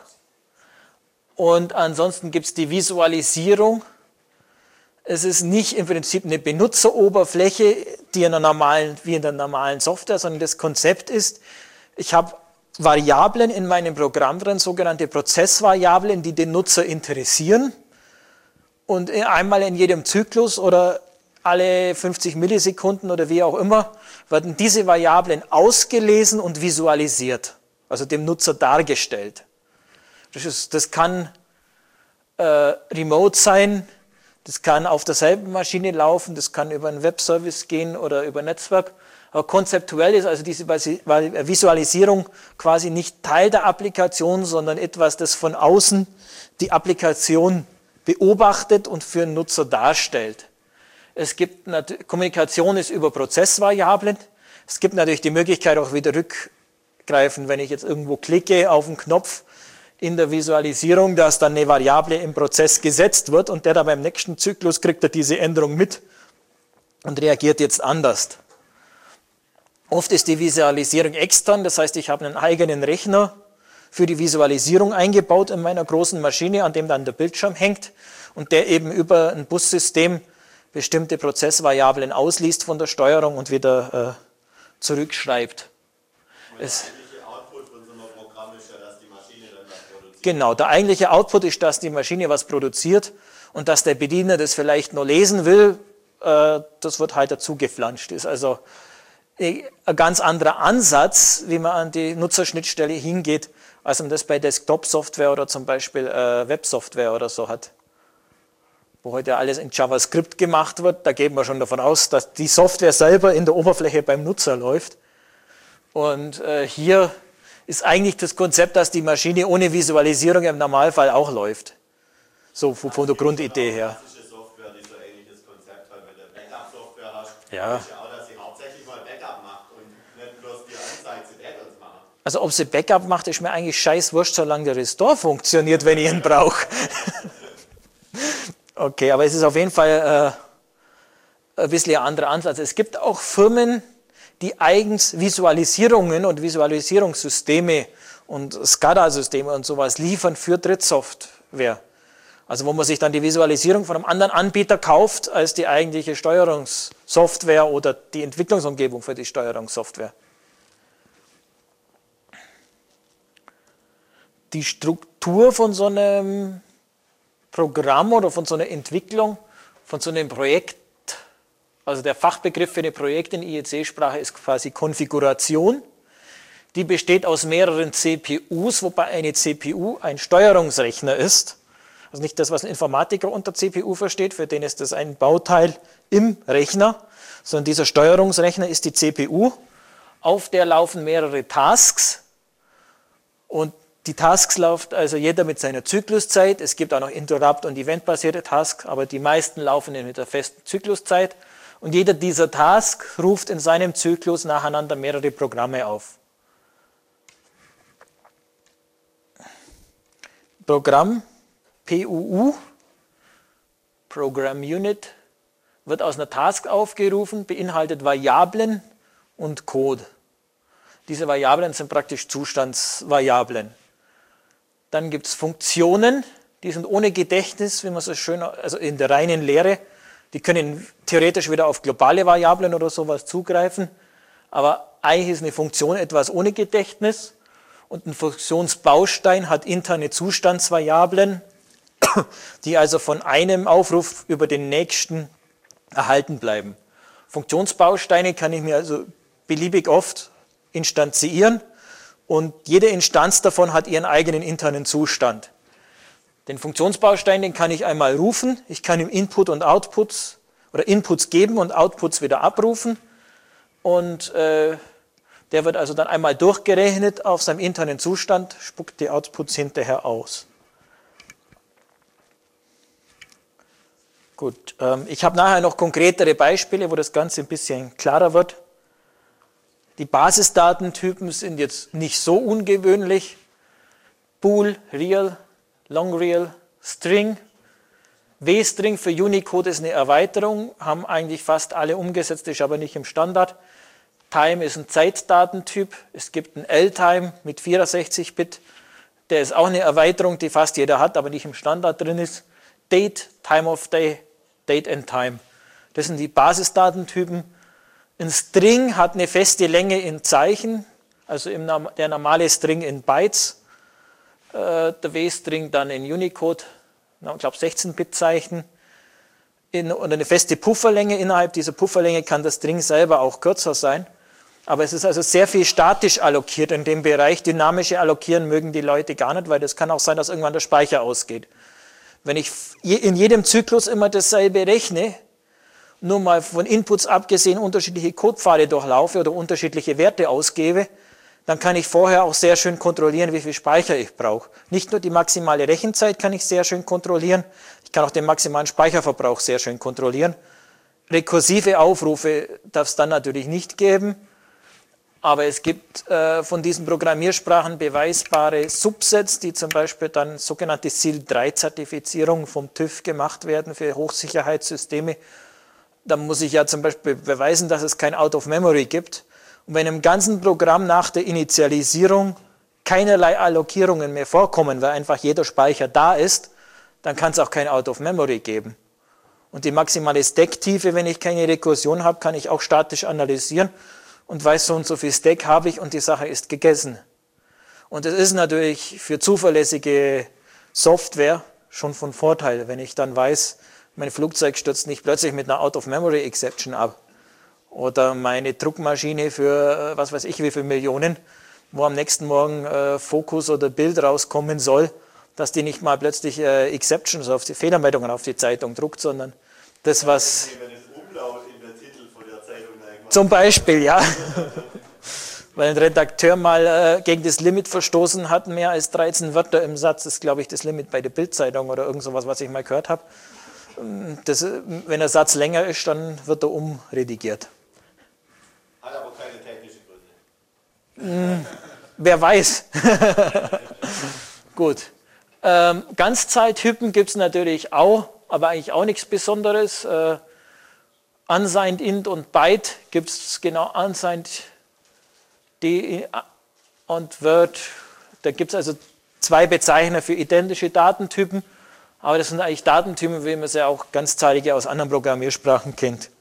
Und ansonsten gibt es die Visualisierung. Es ist nicht im Prinzip eine Benutzeroberfläche, die in der normalen, wie in der normalen Software, sondern das Konzept ist, ich habe Variablen in meinem Programm drin, sogenannte Prozessvariablen, die den Nutzer interessieren. Und einmal in jedem Zyklus oder alle fünfzig Millisekunden oder wie auch immer, werden diese Variablen ausgelesen und visualisiert, also dem Nutzer dargestellt. Das, ist, das kann äh, remote sein, das kann auf derselben Maschine laufen, das kann über einen Webservice gehen oder über ein Netzwerk. Aber konzeptuell ist also diese Visualisierung quasi nicht Teil der Applikation, sondern etwas, das von außen die Applikation beobachtet und für den Nutzer darstellt. Es gibt, Kommunikation ist über Prozessvariablen. Es gibt natürlich die Möglichkeit auch wieder rückgreifen, wenn ich jetzt irgendwo klicke auf einen Knopf in der Visualisierung, dass dann eine Variable im Prozess gesetzt wird und der dann beim nächsten Zyklus kriegt er diese Änderung mit und reagiert jetzt anders. Oft ist die Visualisierung extern, das heißt, ich habe einen eigenen Rechner für die Visualisierung eingebaut in meiner großen Maschine, an dem dann der Bildschirm hängt und der eben über ein Bussystem bestimmte Prozessvariablen ausliest von der Steuerung und wieder äh, zurückschreibt. Es,
Der eigentliche Output von so einem Programm ist ja, dass die Maschine dann was produziert.
genau, der eigentliche Output ist, dass die Maschine was produziert und dass der Bediener das vielleicht nur lesen will, äh, das wird halt dazu geflanscht. Ist also ein ganz anderer Ansatz, wie man an die Nutzerschnittstelle hingeht, als man das bei Desktop-Software oder zum Beispiel äh, Web-Software oder so hat. Wo heute alles in JavaScript gemacht wird, da geht man schon davon aus, dass die Software selber in der Oberfläche beim Nutzer läuft. Und äh, hier ist eigentlich das Konzept, dass die Maschine ohne Visualisierung im Normalfall auch läuft. So von, von der Grundidee her.
Klassische Software, die so ein ähnliches Konzept hat, wenn du Backup-Software hast,
Ja.
ist ja auch, dass sie hauptsächlich mal Backup macht und nicht bloß die Anzeige zu Add-ons machen.
Also ob sie Backup macht, ist mir eigentlich scheiß wurscht, solange der Restore funktioniert, wenn ich ihn brauche. Okay, aber es ist auf jeden Fall äh, ein bisschen ein anderer Ansatz. Es gibt auch Firmen, die eigens Visualisierungen und Visualisierungssysteme und SCADA-Systeme und sowas liefern für Drittsoftware. Also wo man sich dann die Visualisierung von einem anderen Anbieter kauft als die eigentliche Steuerungssoftware oder die Entwicklungsumgebung für die Steuerungssoftware. Die Struktur von so einem Programm oder von so einer Entwicklung, von so einem Projekt, also der Fachbegriff für ein Projekt in I E C-Sprache ist quasi Konfiguration. Die besteht aus mehreren C P Us, wobei eine C P U ein Steuerungsrechner ist. Also nicht das, was ein Informatiker unter C P U versteht, für den ist das ein Bauteil im Rechner, sondern dieser Steuerungsrechner ist die C P U. Auf der laufen mehrere Tasks und die Tasks läuft also jeder mit seiner Zykluszeit. Es gibt auch noch Interrupt- und Event-basierte Tasks, aber die meisten laufen mit der festen Zykluszeit. Und jeder dieser Tasks ruft in seinem Zyklus nacheinander mehrere Programme auf. Programm, P U U, Program Unit, wird aus einer Task aufgerufen, beinhaltet Variablen und Code. Diese Variablen sind praktisch Zustandsvariablen. Dann gibt es Funktionen, die sind ohne Gedächtnis, wie man so schön, also in der reinen Lehre. Die können theoretisch wieder auf globale Variablen oder sowas zugreifen, aber eigentlich ist eine Funktion etwas ohne Gedächtnis und ein Funktionsbaustein hat interne Zustandsvariablen, die also von einem Aufruf über den nächsten erhalten bleiben. Funktionsbausteine kann ich mir also beliebig oft instanzieren und jede Instanz davon hat ihren eigenen internen Zustand. Den Funktionsbaustein, den kann ich einmal rufen, ich kann ihm Input und Outputs oder Inputs geben und Outputs wieder abrufen und äh, der wird also dann einmal durchgerechnet auf seinem internen Zustand, spuckt die Outputs hinterher aus. Gut, ähm, ich habe nachher noch konkretere Beispiele, wo das Ganze ein bisschen klarer wird. Die Basisdatentypen sind jetzt nicht so ungewöhnlich. Bool, Real, Long Real, String. W-String für Unicode ist eine Erweiterung, haben eigentlich fast alle umgesetzt, ist aber nicht im Standard. Time ist ein Zeitdatentyp. Es gibt einen L-Time mit vierundsechzig Bit. Der ist auch eine Erweiterung, die fast jeder hat, aber nicht im Standard drin ist. Date, Time of Day, Date and Time. Das sind die Basisdatentypen. Ein String hat eine feste Länge in Zeichen, also im, der normale String in Bytes. Äh, der W-String dann in Unicode, ich glaube sechzehn Bit Zeichen. In, und eine feste Pufferlänge. Innerhalb dieser Pufferlänge kann der String selber auch kürzer sein. Aber es ist also sehr viel statisch allokiert in dem Bereich. Dynamische allokieren mögen die Leute gar nicht, weil das kann auch sein, dass irgendwann der Speicher ausgeht. Wenn ich in jedem Zyklus immer dasselbe rechne, nur mal von Inputs abgesehen unterschiedliche Codepfade durchlaufe oder unterschiedliche Werte ausgebe, dann kann ich vorher auch sehr schön kontrollieren, wie viel Speicher ich brauche. Nicht nur die maximale Rechenzeit kann ich sehr schön kontrollieren, ich kann auch den maximalen Speicherverbrauch sehr schön kontrollieren. Rekursive Aufrufe darf es dann natürlich nicht geben. Aber es gibt äh, von diesen Programmiersprachen beweisbare Subsets, die zum Beispiel dann sogenannte S I L drei Zertifizierung vom TÜV gemacht werden für Hochsicherheitssysteme. Da muss ich ja zum Beispiel beweisen, dass es kein Out of Memory gibt. Und wenn im ganzen Programm nach der Initialisierung keinerlei Allokierungen mehr vorkommen, weil einfach jeder Speicher da ist, dann kann es auch kein Out of Memory geben. Und die maximale Stacktiefe, wenn ich keine Rekursion habe, kann ich auch statisch analysieren und weiß, so und so viel Stack habe ich und die Sache ist gegessen. Und das ist natürlich für zuverlässige Software schon von Vorteil, wenn ich dann weiß, mein Flugzeug stürzt nicht plötzlich mit einer Out-of-Memory-Exception ab. Oder meine Druckmaschine für was weiß ich wie viele Millionen, wo am nächsten Morgen äh, Fokus oder Bild rauskommen soll, dass die nicht mal plötzlich äh, Exceptions, auf die Fehlermeldungen auf die Zeitung druckt, sondern das, was... Zum Beispiel, ja. Weil ein Redakteur mal äh, gegen das Limit verstoßen hat, mehr als dreizehn Wörter im Satz, das ist, glaube ich, das Limit bei der Bild-Zeitung oder irgend sowas, was ich mal gehört habe. Das, wenn der Satz länger ist, dann wird er umredigiert.
Hat aber keine technischen Gründe.
Hm, wer weiß. Gut. Ähm, Ganzzeittypen gibt es natürlich auch, aber eigentlich auch nichts Besonderes. Äh, Unsigned Int und Byte gibt es genau Unsigned D und Word. Da gibt es also zwei Bezeichner für identische Datentypen, aber das sind eigentlich Datentypen, wie man sie auch ganzzahlige aus anderen Programmiersprachen kennt.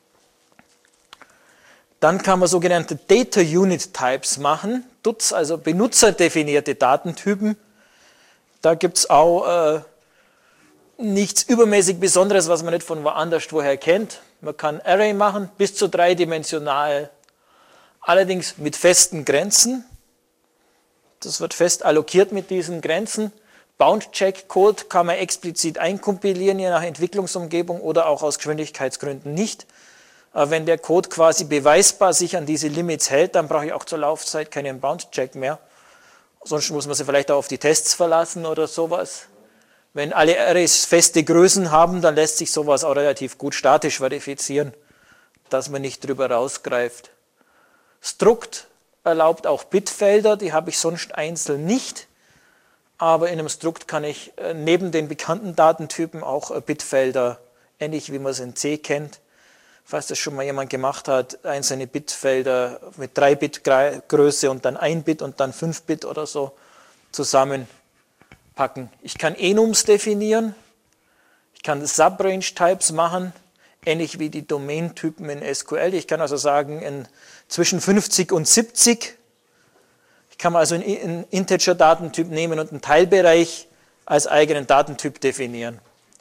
Dann kann man sogenannte Data Unit Types machen, D U Ts, also benutzerdefinierte Datentypen. Da gibt es auch äh, nichts übermäßig Besonderes, was man nicht von woanders woher kennt. Man kann Array machen, bis zu dreidimensional, allerdings mit festen Grenzen. Das wird fest allokiert mit diesen Grenzen. Bound-Check-Code kann man explizit einkompilieren, je nach Entwicklungsumgebung oder auch aus Geschwindigkeitsgründen nicht. Aber wenn der Code quasi beweisbar sich an diese Limits hält, dann brauche ich auch zur Laufzeit keinen Bound-Check mehr. Sonst muss man sich vielleicht auch auf die Tests verlassen oder sowas. Wenn alle Arrays feste Größen haben, dann lässt sich sowas auch relativ gut statisch verifizieren, dass man nicht drüber rausgreift. Struct erlaubt auch Bitfelder, die habe ich sonst einzeln nicht. Aber in einem Struct kann ich neben den bekannten Datentypen auch Bitfelder, ähnlich wie man es in C kennt, falls das schon mal jemand gemacht hat, einzelne Bitfelder mit drei Bit Größe und dann ein Bit und dann fünf Bit oder so zusammenpacken. Ich kann Enums definieren, ich kann Subrange-Types machen, ähnlich wie die Domain-Typen in S Q L. Ich kann also sagen, in zwischen fünfzig und siebzig. Ich kann also einen Integer-Datentyp nehmen und einen Teilbereich als eigenen Datentyp definieren.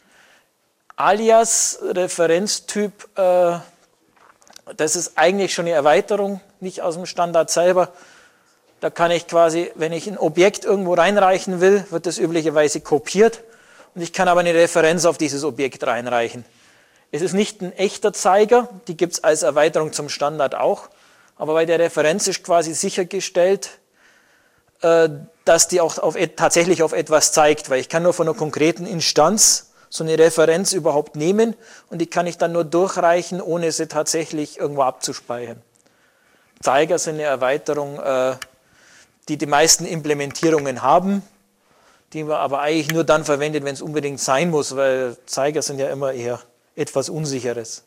Alias, Referenztyp, äh, das ist eigentlich schon eine Erweiterung, nicht aus dem Standard selber. Da kann ich quasi, wenn ich ein Objekt irgendwo reinreichen will, wird das üblicherweise kopiert und ich kann aber eine Referenz auf dieses Objekt reinreichen. Es ist nicht ein echter Zeiger, die gibt es als Erweiterung zum Standard auch, aber bei der Referenz ist quasi sichergestellt, äh, dass die auch auf, tatsächlich auf etwas zeigt, weil ich kann nur von einer konkreten Instanz so eine Referenz überhaupt nehmen und die kann ich dann nur durchreichen, ohne sie tatsächlich irgendwo abzuspeichern. Zeiger sind eine Erweiterung, äh, die die meisten Implementierungen haben. die man aber eigentlich nur dann verwendet, wenn es unbedingt sein muss, weil Zeiger sind ja immer eher etwas Unsicheres.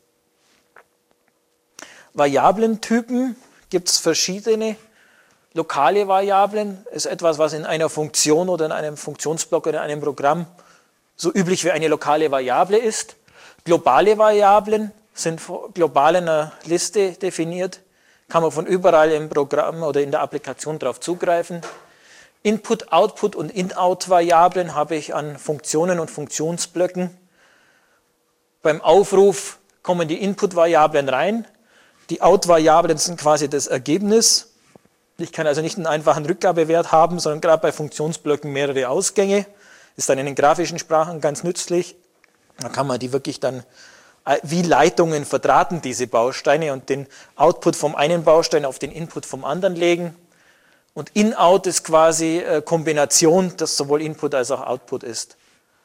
Variablentypen gibt es verschiedene. Lokale Variablen ist etwas, was in einer Funktion oder in einem Funktionsblock oder in einem Programm so üblich wie eine lokale Variable ist. Globale Variablen sind global in einer Liste definiert, kann man von überall im Programm oder in der Applikation darauf zugreifen. Input, Output und In-Out-Variablen habe ich an Funktionen und Funktionsblöcken. Beim Aufruf kommen die Input-Variablen rein, die Out-Variablen sind quasi das Ergebnis. Ich kann also nicht einen einfachen Rückgabewert haben, sondern gerade bei Funktionsblöcken mehrere Ausgänge. Ist dann in den grafischen Sprachen ganz nützlich. Da kann man die wirklich dann wie Leitungen verdrahten, diese Bausteine, und den Output vom einen Baustein auf den Input vom anderen legen. Und In-Out ist quasi Kombination, das sowohl Input als auch Output ist.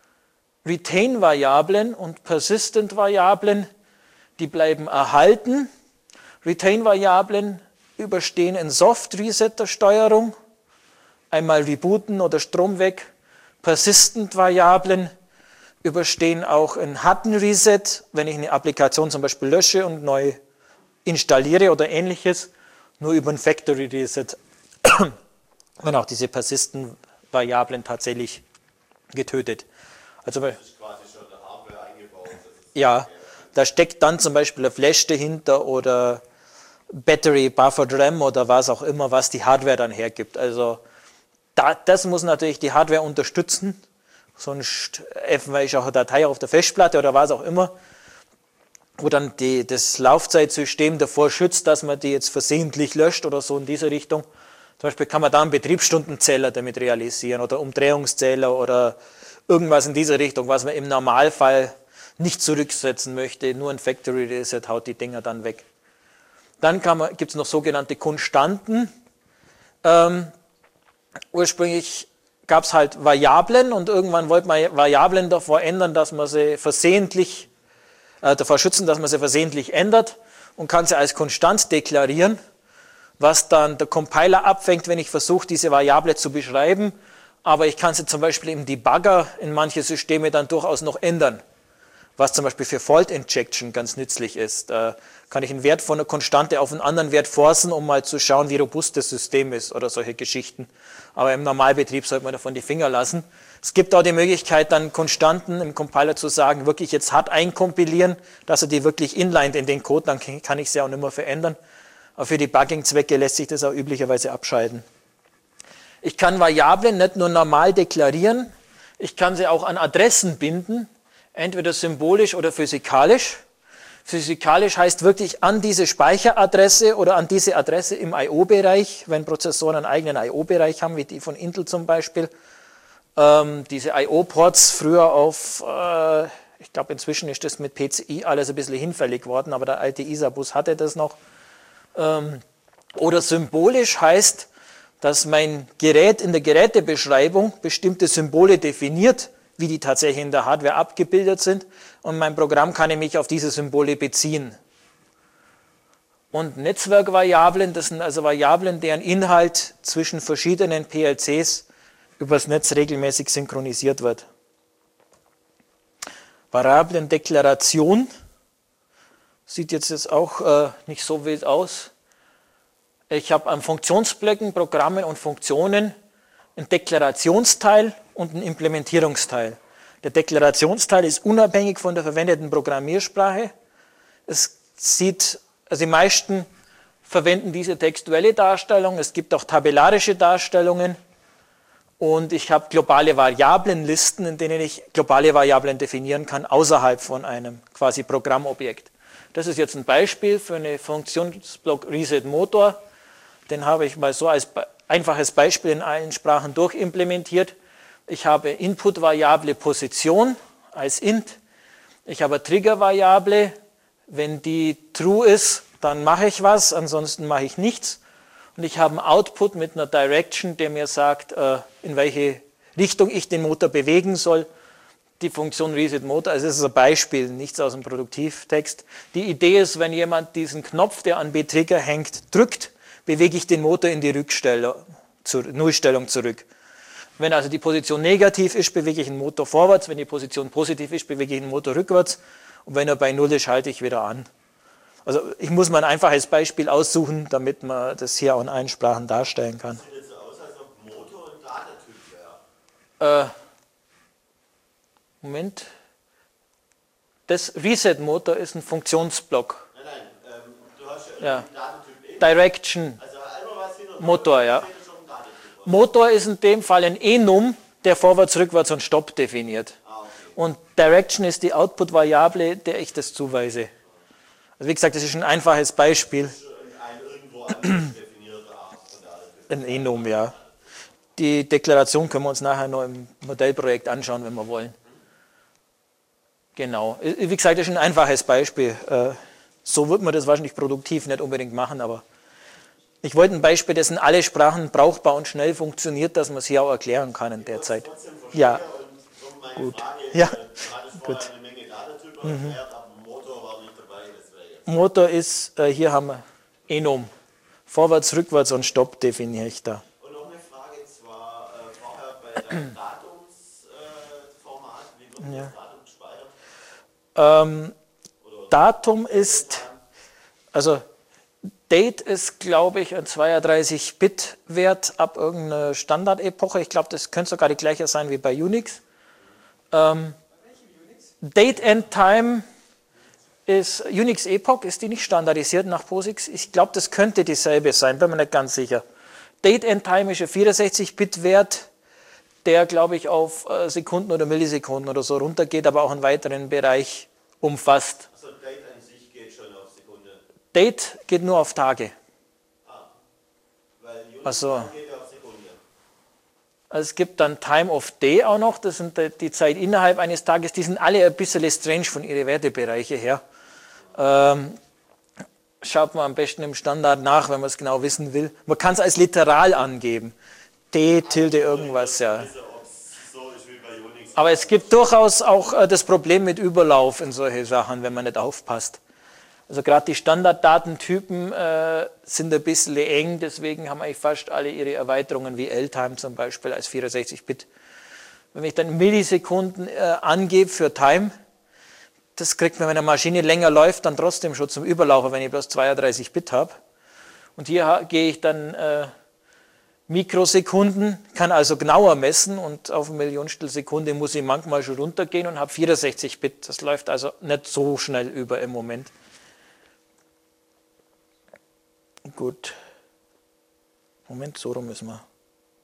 Retain-Variablen und Persistent-Variablen, die bleiben erhalten. Retain-Variablen überstehen in Soft-Reset der Steuerung, einmal rebooten oder Strom weg. Persistent-Variablen überstehen auch ein Hard-Reset, wenn ich eine Applikation zum Beispiel lösche und neu installiere oder ähnliches, nur über ein Factory Reset werden auch diese Persistent-Variablen tatsächlich getötet. Also, das ist quasi schon der Hardware eingebaut. Ja, da steckt dann zum Beispiel eine Flash dahinter oder Battery, Buffered RAM oder was auch immer, was die Hardware dann hergibt. Also da, das muss natürlich die Hardware unterstützen, sonst öffne ich auch eine Datei auf der Festplatte oder was auch immer, wo dann die, das Laufzeitsystem davor schützt, dass man die jetzt versehentlich löscht oder so in diese Richtung. Zum Beispiel kann man da einen Betriebsstundenzähler damit realisieren oder Umdrehungszähler oder irgendwas in diese Richtung, was man im Normalfall nicht zurücksetzen möchte. Nur ein Factory Reset haut die Dinger dann weg. Dann gibt es noch sogenannte Konstanten. Ähm, ursprünglich gab es halt Variablen und irgendwann wollte man Variablen davor ändern, dass man sie versehentlich, äh, davor schützen, dass man sie versehentlich ändert und kann sie als konstant deklarieren, was dann der Compiler abfängt, wenn ich versuche, diese Variable zu beschreiben. Aber ich kann sie zum Beispiel im Debugger in manche Systeme dann durchaus noch ändern. Was zum Beispiel für Fault Injection ganz nützlich ist. Da kann ich einen Wert von einer Konstante auf einen anderen Wert forcen, um mal zu schauen, wie robust das System ist oder solche Geschichten. Aber im Normalbetrieb sollte man davon die Finger lassen. Es gibt auch die Möglichkeit, dann Konstanten im Compiler zu sagen, wirklich jetzt hart einkompilieren, dass er die wirklich inlined in den Code, dann kann ich sie auch nicht mehr verändern. Aber für Debugging-Zwecke lässt sich das auch üblicherweise abschalten. Ich kann Variablen nicht nur normal deklarieren, ich kann sie auch an Adressen binden, entweder symbolisch oder physikalisch. Physikalisch heißt wirklich an diese Speicheradresse oder an diese Adresse im I O-Bereich, wenn Prozessoren einen eigenen I O-Bereich haben, wie die von Intel zum Beispiel. Ähm, diese I O-Ports früher auf, äh, ich glaube inzwischen ist das mit P C I alles ein bisschen hinfällig worden, aber der alte I S A-Bus hatte das noch. Ähm, oder symbolisch heißt, dass mein Gerät in der Gerätebeschreibung bestimmte Symbole definiert, wie die tatsächlich in der Hardware abgebildet sind, und mein Programm kann mich auf diese Symbole beziehen. Und Netzwerkvariablen, das sind also Variablen, deren Inhalt zwischen verschiedenen P L Cs übers Netz regelmäßig synchronisiert wird. Variablendeklaration sieht jetzt, jetzt auch äh, nicht so wild aus. Ich habe an Funktionsblöcken, Programmen und Funktionen einen Deklarationsteil und einen Implementierungsteil. Der Deklarationsteil ist unabhängig von der verwendeten Programmiersprache. Es sieht, also die meisten verwenden diese textuelle Darstellung. Es gibt auch tabellarische Darstellungen. Und ich habe globale Variablenlisten, in denen ich globale Variablen definieren kann, außerhalb von einem quasi Programmobjekt. Das ist jetzt ein Beispiel für eine Funktionsblock Reset Motor. Den habe ich mal so als einfaches Beispiel in allen Sprachen durchimplementiert. Ich habe Input-Variable Position als int. Ich habe Trigger-Variable. Wenn die true ist, dann mache ich was, ansonsten mache ich nichts. Und ich habe einen Output mit einer Direction, der mir sagt, in welche Richtung ich den Motor bewegen soll. Die Funktion Reset Motor, also das ist ein Beispiel, nichts aus dem Produktivtext. Die Idee ist, wenn jemand diesen Knopf, der an B-Trigger hängt, drückt, bewege ich den Motor in die Rückstellung, zur Nullstellung zurück. Wenn also die Position negativ ist, bewege ich den Motor vorwärts. Wenn die Position positiv ist, bewege ich den Motor rückwärts. Und wenn er bei Null ist, halte ich wieder an. Also ich muss mal ein einfaches Beispiel aussuchen, damit man das hier auch in allen Sprachen darstellen kann.
Das sieht jetzt so aus, als ob Motor ein Ladetyp wäre.
Äh, Moment. Das Reset-Motor ist ein Funktionsblock.
Nein, nein, ähm, du hast ja,
Ja.
einen Ladetyp in.
Direction.
Also einmal was hin und
Motor, ja.
sieht das schon ein Ladetyp aus.
Motor ist in dem Fall ein Enum, der vorwärts, rückwärts und Stopp definiert.
Ah, okay.
Und Direction ist die Output-Variable, der ich das zuweise. Also wie gesagt, das ist ein einfaches Beispiel.
Ein irgendwo anders definierter Art von Ladetyp.
Ein Enum, ja. Die Deklaration können wir uns nachher noch im Modellprojekt anschauen, wenn wir wollen. Genau. Wie gesagt, das ist ein einfaches Beispiel. So wird man das wahrscheinlich produktiv nicht unbedingt machen, aber ich wollte ein Beispiel, das in alle Sprachen brauchbar und schnell funktioniert, dass man es hier auch erklären kann in der Zeit. Ja.
Gut.
Gut.
Frage,
Ja.
äh, du hattest
Gut.
vorher eine Menge Ladetypen erklärt, aber Motor war nicht dabei. Das wäre jetzt.
Motor ist, äh, hier haben wir Enum. Vorwärts, rückwärts und Stopp definiere ich da.
Und noch eine Frage, zwar äh, vorher bei deinem Datumsformat, äh, Format, wie wird
Ja.
das Datum gespeichert?
Ähm, Datum ist, also Date ist, glaube ich, ein zweiunddreißig Bit Wert ab irgendeiner Standardepoche. Ich glaube, das könnte sogar die gleiche sein wie bei Unix. Ähm, Date and Time ist, Unix Epoch, ist die nicht standardisiert nach POSIX? Ich glaube, das könnte dieselbe sein, bin mir nicht ganz sicher. Date and Time ist ein vierundsechzig Bit Wert, der, glaube ich, auf äh, Sekunden oder Millisekunden oder so runtergeht, aber auch einen weiteren Bereich umfasst.
Also Date an sich geht schon auf Sekunde.
Date geht nur auf Tage.
Weil Unix
Ach so.
geht ja auf Sekunde.
Also es gibt dann Time of Day auch noch, das sind die Zeit innerhalb eines Tages, die sind alle ein bisschen strange von ihren Wertebereiche her. Ähm, schaut man am besten im Standard nach, wenn man es genau wissen will. Man kann es als Literal angeben. T, Tilde, irgendwas, ja.
Also ob es so ist wie bei Unix.
Aber es gibt durchaus auch äh, das Problem mit Überlauf in solche Sachen, wenn man nicht aufpasst. Also gerade die Standarddatentypen äh, sind ein bisschen eng, deswegen haben eigentlich fast alle ihre Erweiterungen wie L-Time zum Beispiel als vierundsechzig Bit. Wenn ich dann Millisekunden äh, angebe für Time, das kriegt man, wenn eine Maschine länger läuft, dann trotzdem schon zum Überlaufen, wenn ich bloß zweiunddreißig Bit habe. Und hier ha- gehe ich dann äh, Mikrosekunden, kann also genauer messen und auf eine Millionstel Sekunde muss ich manchmal schon runtergehen und habe vierundsechzig Bit. Das läuft also nicht so schnell über im Moment. Gut. Moment, so rum müssen wir.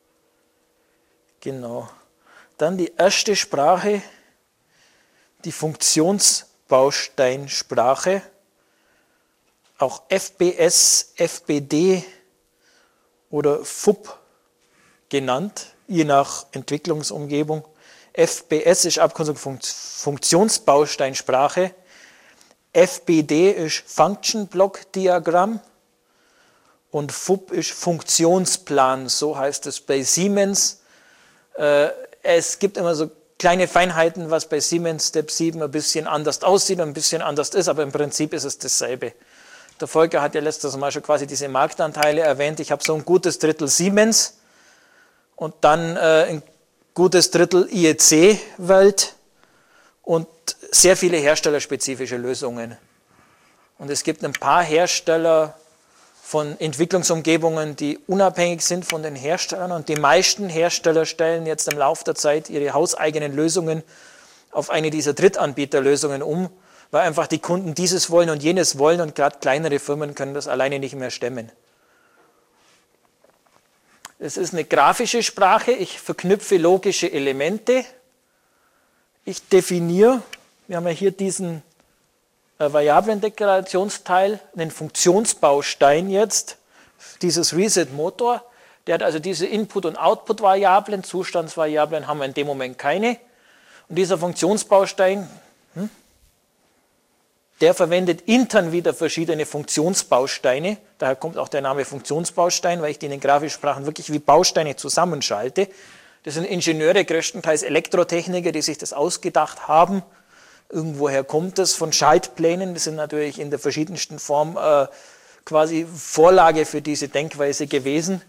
Genau. Dann die erste Sprache, die Funktionsbausteinsprache, auch F B S, F B D oder F U P genannt, je nach Entwicklungsumgebung. F B S ist Abkürzung Funktionsbausteinsprache, F B D ist Function Block Diagramm und F U P ist Funktionsplan, so heißt es bei Siemens. Äh, es gibt immer so kleine Feinheiten, was bei Siemens Step sieben ein bisschen anders aussieht und ein bisschen anders ist, aber im Prinzip ist es dasselbe. Der Volker hat ja letztes Mal schon quasi diese Marktanteile erwähnt. Ich habe so ein gutes Drittel Siemens und dann äh, ein gutes Drittel I E C-Welt und sehr viele herstellerspezifische Lösungen. Und es gibt ein paar Hersteller von Entwicklungsumgebungen, die unabhängig sind von den Herstellern. Und die meisten Hersteller stellen jetzt im Laufe der Zeit ihre hauseigenen Lösungen auf eine dieser Drittanbieterlösungen um, weil einfach die Kunden dieses wollen und jenes wollen und gerade kleinere Firmen können das alleine nicht mehr stemmen. Es ist eine grafische Sprache, ich verknüpfe logische Elemente, ich definiere, wir haben ja hier diesen äh, Variablendeklarationsteil, einen Funktionsbaustein jetzt, dieses Reset-Motor, der hat also diese Input- und Output-Variablen, Zustandsvariablen haben wir in dem Moment keine. Und dieser Funktionsbaustein, hm, der verwendet intern wieder verschiedene Funktionsbausteine. Daher kommt auch der Name Funktionsbaustein, weil ich die in den grafischen Sprachen wirklich wie Bausteine zusammenschalte. Das sind Ingenieure, größtenteils Elektrotechniker, die sich das ausgedacht haben. Irgendwoher kommt das von Schaltplänen. Das sind natürlich in der verschiedensten Form äh, quasi Vorlage für diese Denkweise gewesen.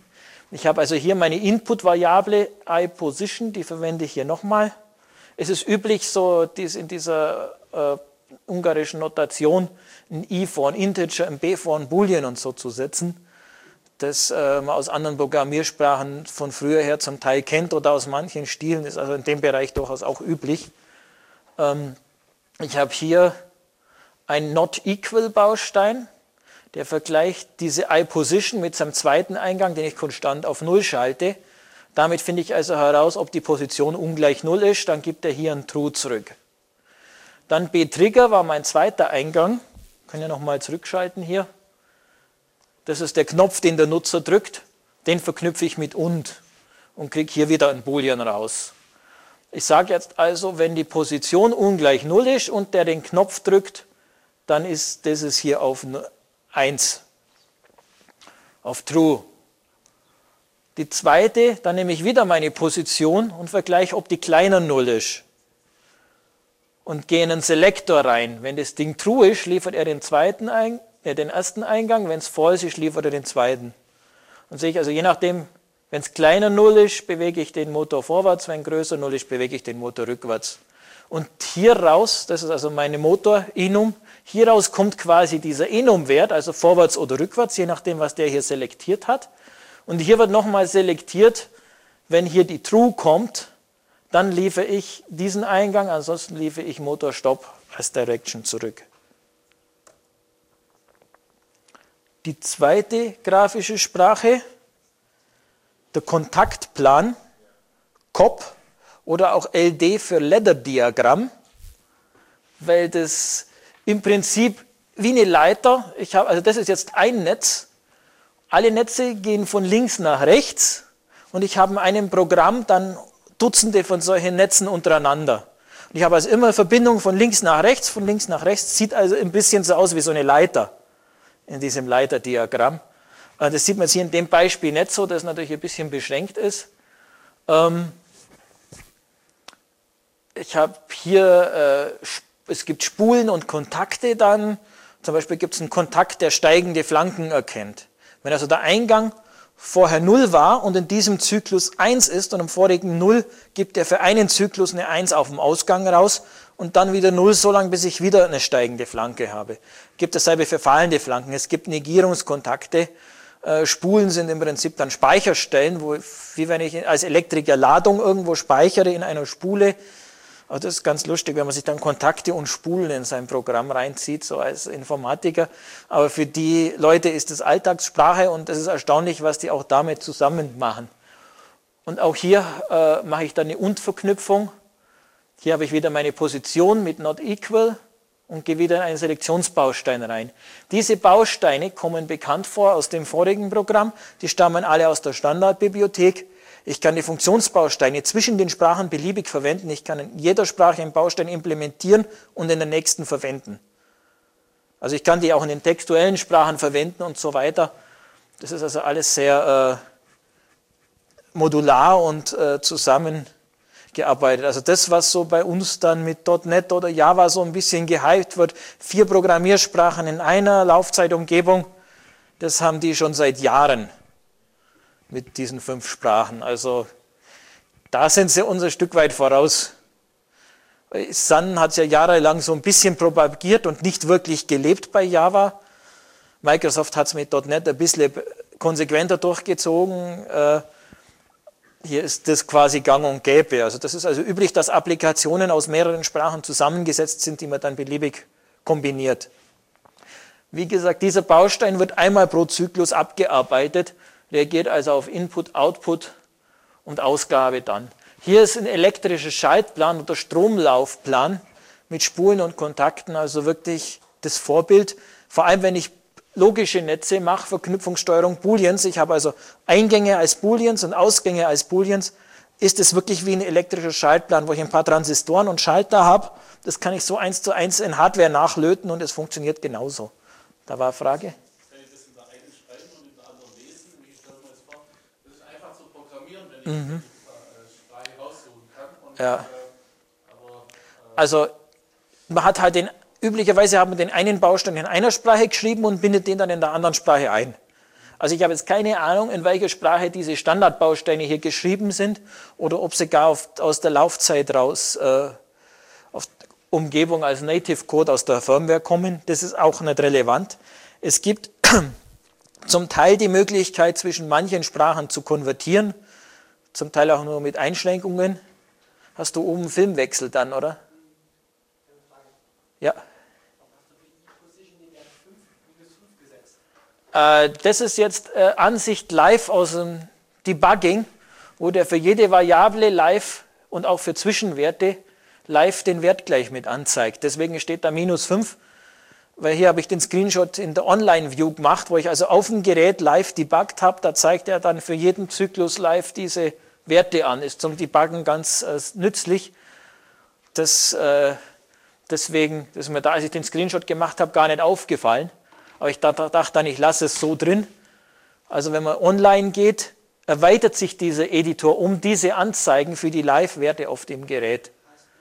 Ich habe also hier meine Input-Variable iPosition, die verwende ich hier nochmal. Es ist üblich, so dies in dieser äh, ungarischen Notation ein i vor ein Integer, ein b vor ein Boolean und so zu setzen, das äh, man aus anderen Programmiersprachen von früher her zum Teil kennt oder aus manchen Stilen, ist also in dem Bereich durchaus auch üblich. Ähm, ich habe hier einen Not-Equal-Baustein, der vergleicht diese iPosition mit seinem zweiten Eingang, den ich konstant auf null schalte. Damit finde ich also heraus, ob die Position ungleich null ist, dann gibt er hier ein True zurück. Dann B-Trigger war mein zweiter Eingang. Ich kann ja nochmal zurückschalten hier. Das ist der Knopf, den der Nutzer drückt. Den verknüpfe ich mit und und kriege hier wieder ein Boolean raus. Ich sage jetzt also, wenn die Position ungleich null ist und der den Knopf drückt, dann ist das hier auf eins, auf True. Die zweite, dann nehme ich wieder meine Position und vergleiche, ob die kleiner null ist. Und gehe in einen Selektor rein. Wenn das Ding True ist, liefert er den, zweiten Ein äh, den ersten Eingang. Wenn es False ist, liefert er den zweiten. Und sehe ich also je nachdem, wenn es kleiner null ist, bewege ich den Motor vorwärts. Wenn größer null ist, bewege ich den Motor rückwärts. Und hier raus, das ist also meine Motor-Enum, hier raus kommt quasi dieser Enum-Wert, also vorwärts oder rückwärts, je nachdem, was der hier selektiert hat. Und hier wird nochmal selektiert, wenn hier die True kommt, dann liefere ich diesen Eingang, ansonsten liefere ich Motor Stop als Direction zurück. Die zweite grafische Sprache, der Kontaktplan, C O P oder auch L D für Ladder-Diagramm, weil das im Prinzip wie eine Leiter, ich habe, also das ist jetzt ein Netz, alle Netze gehen von links nach rechts und ich habe in einem Programm dann Dutzende von solchen Netzen untereinander. Und ich habe also immer Verbindung von links nach rechts, von links nach rechts, sieht also ein bisschen so aus wie so eine Leiter in diesem Leiterdiagramm. Das sieht man jetzt hier in dem Beispiel nicht so, das natürlich ein bisschen beschränkt ist. Ich habe hier, es gibt Spulen und Kontakte dann, zum Beispiel gibt es einen Kontakt, der steigende Flanken erkennt. Wenn also der Eingang vorher null war und in diesem Zyklus eins ist und im vorigen null, gibt er für einen Zyklus eine eins auf dem Ausgang raus und dann wieder null, so lange bis ich wieder eine steigende Flanke habe. Es gibt dasselbe für fallende Flanken. Es gibt Negierungskontakte. Äh, Spulen sind im Prinzip dann Speicherstellen, wo, wie wenn ich als Elektriker Ladung irgendwo speichere in einer Spule. Also das ist ganz lustig, wenn man sich dann Kontakte und Spulen in sein Programm reinzieht, so als Informatiker. Aber für die Leute ist das Alltagssprache und es ist erstaunlich, was die auch damit zusammen machen. Und auch hier äh, mache ich dann eine Und-Verknüpfung. Hier habe ich wieder meine Position mit Not Equal und gehe wieder in einen Selektionsbaustein rein. Diese Bausteine kommen bekannt vor aus dem vorigen Programm. Die stammen alle aus der Standardbibliothek. Ich kann die Funktionsbausteine zwischen den Sprachen beliebig verwenden. Ich kann in jeder Sprache einen Baustein implementieren und in der nächsten verwenden. Also ich kann die auch in den textuellen Sprachen verwenden und so weiter. Das ist also alles sehr äh, modular und äh, zusammengearbeitet. Also das, was so bei uns dann mit .NET oder Java so ein bisschen gehypt wird, vier Programmiersprachen in einer Laufzeitumgebung, das haben die schon seit Jahren mit diesen fünf Sprachen. Also da sind sie uns ein Stück weit voraus. Sun hat es ja jahrelang so ein bisschen propagiert und nicht wirklich gelebt bei Java. Microsoft hat es mit .NET ein bisschen konsequenter durchgezogen. Hier ist das quasi gang und gäbe. Also das ist also üblich, dass Applikationen aus mehreren Sprachen zusammengesetzt sind, die man dann beliebig kombiniert. Wie gesagt, dieser Baustein wird einmal pro Zyklus abgearbeitet, reagiert also auf Input, Output und Ausgabe dann. Hier ist ein elektrischer Schaltplan oder Stromlaufplan mit Spulen und Kontakten, also wirklich das Vorbild. Vor allem, wenn ich logische Netze mache, Verknüpfungssteuerung Booleans, ich habe also Eingänge als Booleans und Ausgänge als Booleans, ist es wirklich wie ein elektrischer Schaltplan, wo ich ein paar Transistoren und Schalter habe. Das kann ich so eins zu eins in Hardware nachlöten und es funktioniert genauso. Da war eine Frage? Mhm. Ja. Also man hat halt den, üblicherweise hat man den einen Baustein in einer Sprache geschrieben und bindet den dann in der anderen Sprache ein. Also ich habe jetzt keine Ahnung, in welcher Sprache diese Standardbausteine hier geschrieben sind oder ob sie gar auf, aus der Laufzeit raus, äh, auf Umgebung als Native Code aus der Firmware kommen. Das ist auch nicht relevant. Es gibt zum Teil die Möglichkeit, zwischen manchen Sprachen zu konvertieren, zum Teil auch nur mit Einschränkungen. Hast du oben Filmwechsel dann, oder? Ja. Äh, das ist jetzt äh, Ansicht live aus dem Debugging, wo der für jede Variable live und auch für Zwischenwerte live den Wert gleich mit anzeigt. Deswegen steht da minus fünf, weil hier habe ich den Screenshot in der Online-View gemacht, wo ich also auf dem Gerät live debuggt habe. Da zeigt er dann für jeden Zyklus live diese Werte an. Ist zum Debuggen ganz äh, nützlich. Das, äh, deswegen, das ist mir da, als ich den Screenshot gemacht habe, gar nicht aufgefallen. Aber ich dachte, dachte dann, ich lasse es so drin. Also wenn man online geht, erweitert sich dieser Editor um diese Anzeigen für die Live-Werte auf dem Gerät.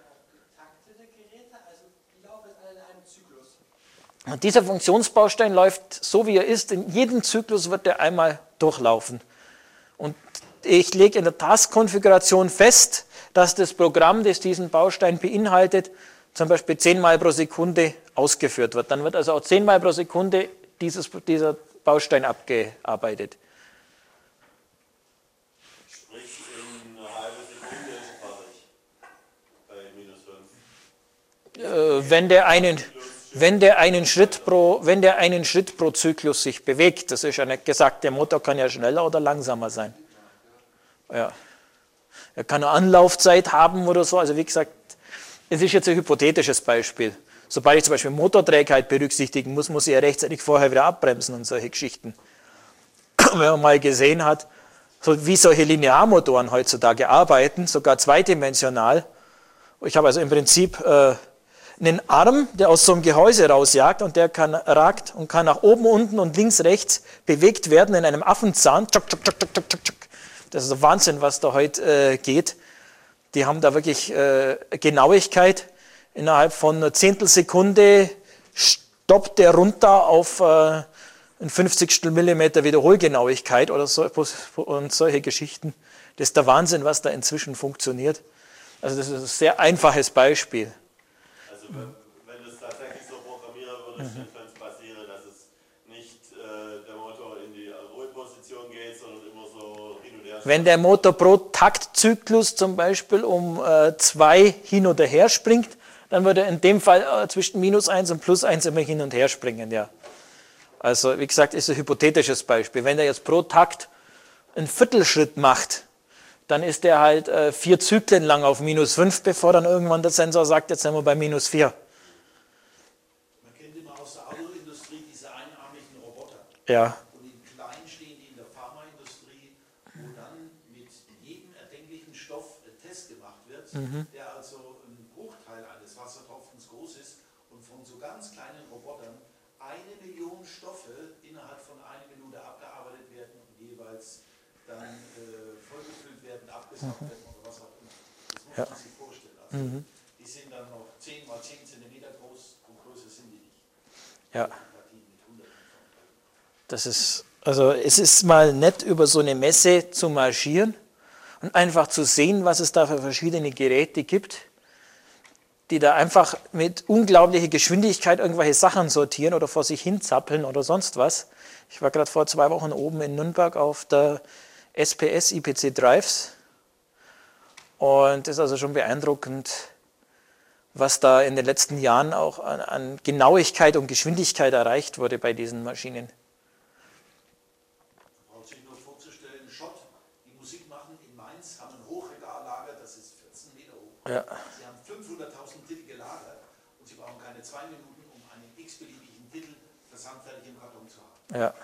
Und dieser Funktionsbaustein läuft so, wie er ist. In jedem Zyklus wird er einmal durchlaufen. Und ich lege in der Task-Konfiguration fest, dass das Programm, das diesen Baustein beinhaltet, zum Beispiel zehnmal pro Sekunde ausgeführt wird. Dann wird also auch zehnmal pro Sekunde dieses, dieser Baustein abgearbeitet.
Sprich, in einer halben Sekunde ist fertig bei minus fünf.
Äh, wenn der einen... Wenn der, einen Schritt pro, wenn der einen Schritt pro Zyklus sich bewegt, das ist ja nicht gesagt, der Motor kann ja schneller oder langsamer sein. Ja. Er kann eine Anlaufzeit haben oder so, also wie gesagt, es ist jetzt ein hypothetisches Beispiel. Sobald ich zum Beispiel Motorträgheit berücksichtigen muss, muss ich ja rechtzeitig vorher wieder abbremsen und solche Geschichten. Wenn man mal gesehen hat, so wie solche Linearmotoren heutzutage arbeiten, sogar zweidimensional. Ich habe also im Prinzip äh, einen Arm, der aus so einem Gehäuse rausjagt und der kann, ragt und kann nach oben, unten und links, rechts bewegt werden in einem Affenzahn. Tschuk, tschuk, tschuk, tschuk, tschuk, tschuk. Das ist Wahnsinn, was da heute äh, geht. Die haben da wirklich äh, Genauigkeit. Innerhalb von einer Zehntelsekunde stoppt der runter auf äh, ein fünfzigstel Millimeter Wiederholgenauigkeit oder so und solche Geschichten. Das ist der Wahnsinn, was da inzwischen funktioniert. Also das ist ein sehr einfaches Beispiel.
Also wenn, wenn das tatsächlich so programmieren würde, mhm. dann könnte es passieren, dass es nicht äh, der Motor in die Ruheposition geht, sondern immer so hin und her.
Wenn der Motor pro Taktzyklus zum Beispiel um äh, zwei hin oder her springt, dann würde er in dem Fall äh, zwischen minus eins und plus eins immer hin und her springen, ja. Also wie gesagt, ist ein hypothetisches Beispiel. Wenn er jetzt pro Takt einen Viertelschritt macht, dann ist der halt äh, vier Zyklen lang auf minus fünf, bevor dann irgendwann der Sensor sagt, jetzt sind wir bei minus vier.
Man kennt immer aus der Autoindustrie diese einarmigen Roboter.
Ja.
Und in klein stehen die in der Pharmaindustrie, wo dann mit jedem erdenklichen Stoff ein Test gemacht wird, mhm. der also ein Bruchteil eines Wassertropfens groß ist und von so ganz kleinen Robotern eine Million Stoffe innerhalb von einer Minute abgearbeitet werden und jeweils dann äh, vollgefüllt werden, abgesaugt werden oder was auch immer. Das muss
Ja.
man sich vorstellen. Also
Mhm.
die sind dann noch zehn mal zehn Zentimeter groß und größer sind die nicht.
Ja.
Partien mit Hunderten von.
Das ist, also es ist mal nett, über so eine Messe zu marschieren und einfach zu sehen, was es da für verschiedene Geräte gibt, die da einfach mit unglaublicher Geschwindigkeit irgendwelche Sachen sortieren oder vor sich hin zappeln oder sonst was. Ich war gerade vor zwei Wochen oben in Nürnberg auf der S P S I P C Drives und das ist also schon beeindruckend, was da in den letzten Jahren auch an, an Genauigkeit und Geschwindigkeit erreicht wurde bei diesen Maschinen.
Braucht sich nur vorzustellen, Schott, die Musik machen in Mainz, haben ein Hochregallager, das ist vierzehn Meter hoch.
Ja.
Sie haben fünfhunderttausend Titel gelagert und sie brauchen keine zwei Minuten, um einen x-beliebigen Titel versandfertig im Karton zu haben.
Ja.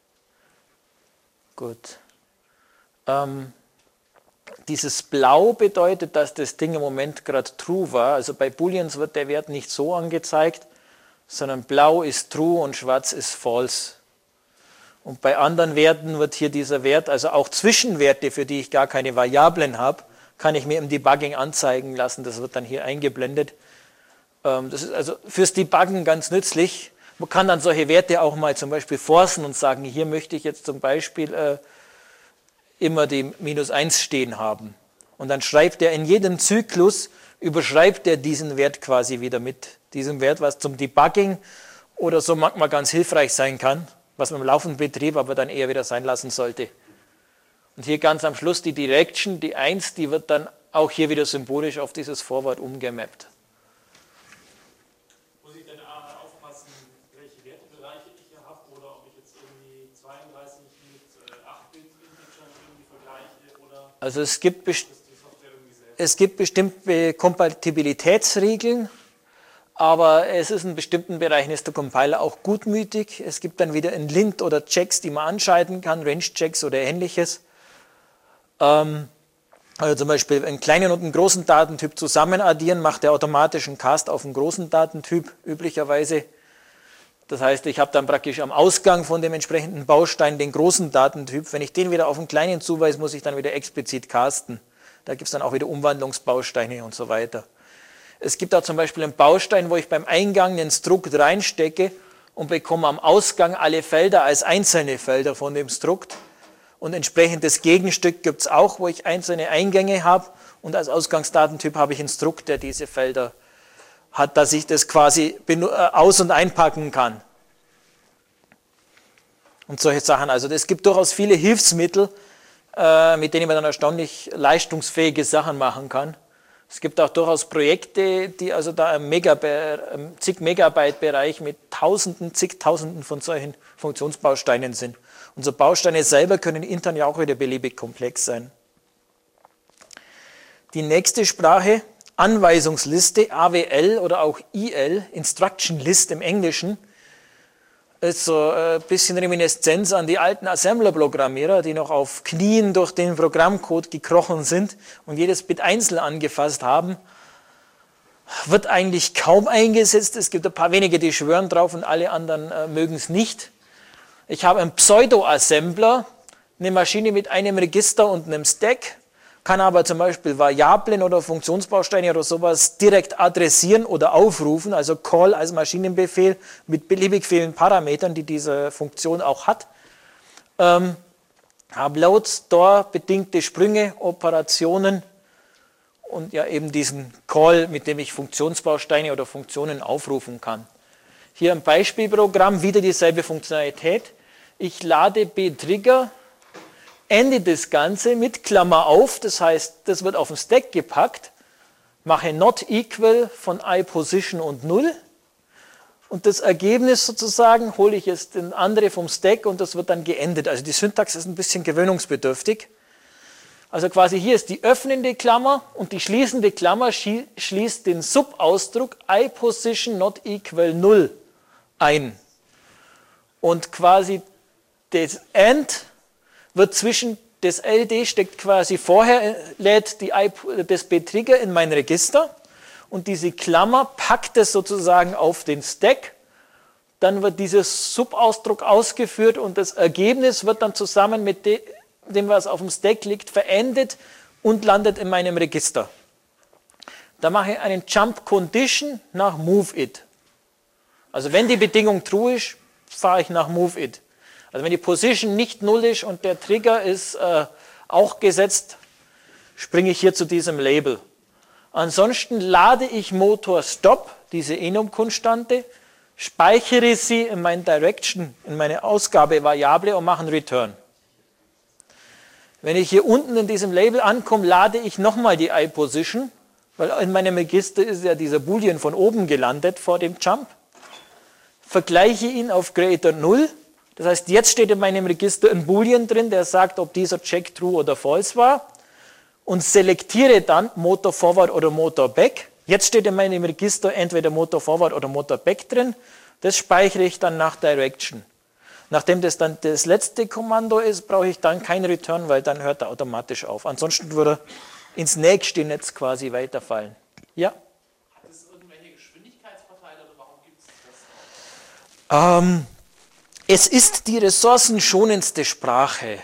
Gut. Ähm, dieses Blau bedeutet, dass das Ding im Moment gerade true war. Also bei Booleans wird der Wert nicht so angezeigt, sondern blau ist true und schwarz ist false. Und bei anderen Werten wird hier dieser Wert, also auch Zwischenwerte, für die ich gar keine Variablen habe, kann ich mir im Debugging anzeigen lassen. Das wird dann hier eingeblendet. Ähm, das ist also fürs Debuggen ganz nützlich. Man kann dann solche Werte auch mal zum Beispiel forcen und sagen, hier möchte ich jetzt zum Beispiel äh, immer die minus eins stehen haben. Und dann schreibt er in jedem Zyklus, überschreibt er diesen Wert quasi wieder mit diesem Wert, was zum Debugging oder so manchmal ganz hilfreich sein kann, was man im laufenden Betrieb aber dann eher wieder sein lassen sollte. Und hier ganz am Schluss die Direction, die eins, die wird dann auch hier wieder symbolisch auf dieses Forward umgemappt.
Muss ich denn aufpassen, welche Wertebereiche ich hier habe oder ob ich jetzt irgendwie zweiunddreißig mit acht Bit Integern irgendwie vergleiche? Oder
also es gibt, es gibt bestimmte Kompatibilitätsregeln, aber es ist in bestimmten Bereichen ist der Compiler auch gutmütig. Es gibt dann wieder in Lint oder Checks, die man anschalten kann, Range-Checks oder ähnliches. Ähm, also zum Beispiel einen kleinen und einen großen Datentyp zusammen addieren, macht er automatisch einen Cast auf einen großen Datentyp üblicherweise. Das heißt, ich habe dann praktisch am Ausgang von dem entsprechenden Baustein den großen Datentyp. Wenn ich den wieder auf einen kleinen zuweise, muss ich dann wieder explizit casten. Da gibt es dann auch wieder Umwandlungsbausteine und so weiter. Es gibt auch zum Beispiel einen Baustein, wo ich beim Eingang einen Strukt reinstecke und bekomme am Ausgang alle Felder als einzelne Felder von dem Strukt. Und entsprechendes Gegenstück gibt es auch, wo ich einzelne Eingänge habe und als Ausgangsdatentyp habe ich einen Strukt, der diese Felder hat, dass ich das quasi aus- und einpacken kann. Und solche Sachen. Also es gibt durchaus viele Hilfsmittel, mit denen man dann erstaunlich leistungsfähige Sachen machen kann. Es gibt auch durchaus Projekte, die also da im, Megabe- im zig Megabyte Bereich mit Tausenden, zigtausenden von solchen Funktionsbausteinen sind. Und so Bausteine selber können intern ja auch wieder beliebig komplex sein. Die nächste Sprache, Anweisungsliste, A W L oder auch I L, Instruction List im Englischen, ist so ein bisschen Reminiszenz an die alten Assembler-Programmierer, die noch auf Knien durch den Programmcode gekrochen sind und jedes Bit einzeln angefasst haben. Wird eigentlich kaum eingesetzt. Es gibt ein paar wenige, die schwören drauf und alle anderen äh, mögen es nicht. Ich habe einen Pseudo-Assembler, eine Maschine mit einem Register und einem Stack, kann aber zum Beispiel Variablen oder Funktionsbausteine oder sowas direkt adressieren oder aufrufen, also Call als Maschinenbefehl mit beliebig vielen Parametern, die diese Funktion auch hat. Ähm, habe Load, Store, bedingte Sprünge, Operationen und ja eben diesen Call, mit dem ich Funktionsbausteine oder Funktionen aufrufen kann. Hier ein Beispielprogramm, wieder dieselbe Funktionalität. Ich lade B-Trigger, ende das Ganze mit Klammer auf, das heißt, das wird auf den Stack gepackt, mache not equal von iPosition und null und das Ergebnis sozusagen hole ich jetzt in andere vom Stack und das wird dann geendet. Also die Syntax ist ein bisschen gewöhnungsbedürftig. Also quasi hier ist die öffnende Klammer und die schließende Klammer schließt den Subausdruck iPosition not equal null ein. Und quasi das End wird zwischen, das L D steckt quasi vorher, lädt die I, das B-Trigger in mein Register und diese Klammer packt es sozusagen auf den Stack. Dann wird dieser Subausdruck ausgeführt und das Ergebnis wird dann zusammen mit dem, was auf dem Stack liegt, verendet und landet in meinem Register. Da mache ich einen Jump Condition nach Move It. Also wenn die Bedingung true ist, fahre ich nach Move It. Also wenn die Position nicht null ist und der Trigger ist äh, auch gesetzt, springe ich hier zu diesem Label. Ansonsten lade ich Motor Stop, diese Enum-Konstante, speichere sie in mein Direction, in meine Ausgabevariable und mache einen Return. Wenn ich hier unten in diesem Label ankomme, lade ich nochmal die iPosition, weil in meinem Register ist ja dieser Boolean von oben gelandet vor dem Jump. Vergleiche ihn auf Greater null. Das heißt, jetzt steht in meinem Register ein Boolean drin, der sagt, ob dieser Check True oder False war und selektiere dann Motor Forward oder Motor Back. Jetzt steht in meinem Register entweder Motor Forward oder Motor Back drin. Das speichere ich dann nach Direction. Nachdem das dann das letzte Kommando ist, brauche ich dann kein Return, weil dann hört er automatisch auf. Ansonsten würde er ins nächste Netz quasi weiterfallen. Ja? Hat
es irgendwelche Geschwindigkeitsvorteile oder warum gibt es das?
Ähm, Es ist die ressourcenschonendste Sprache,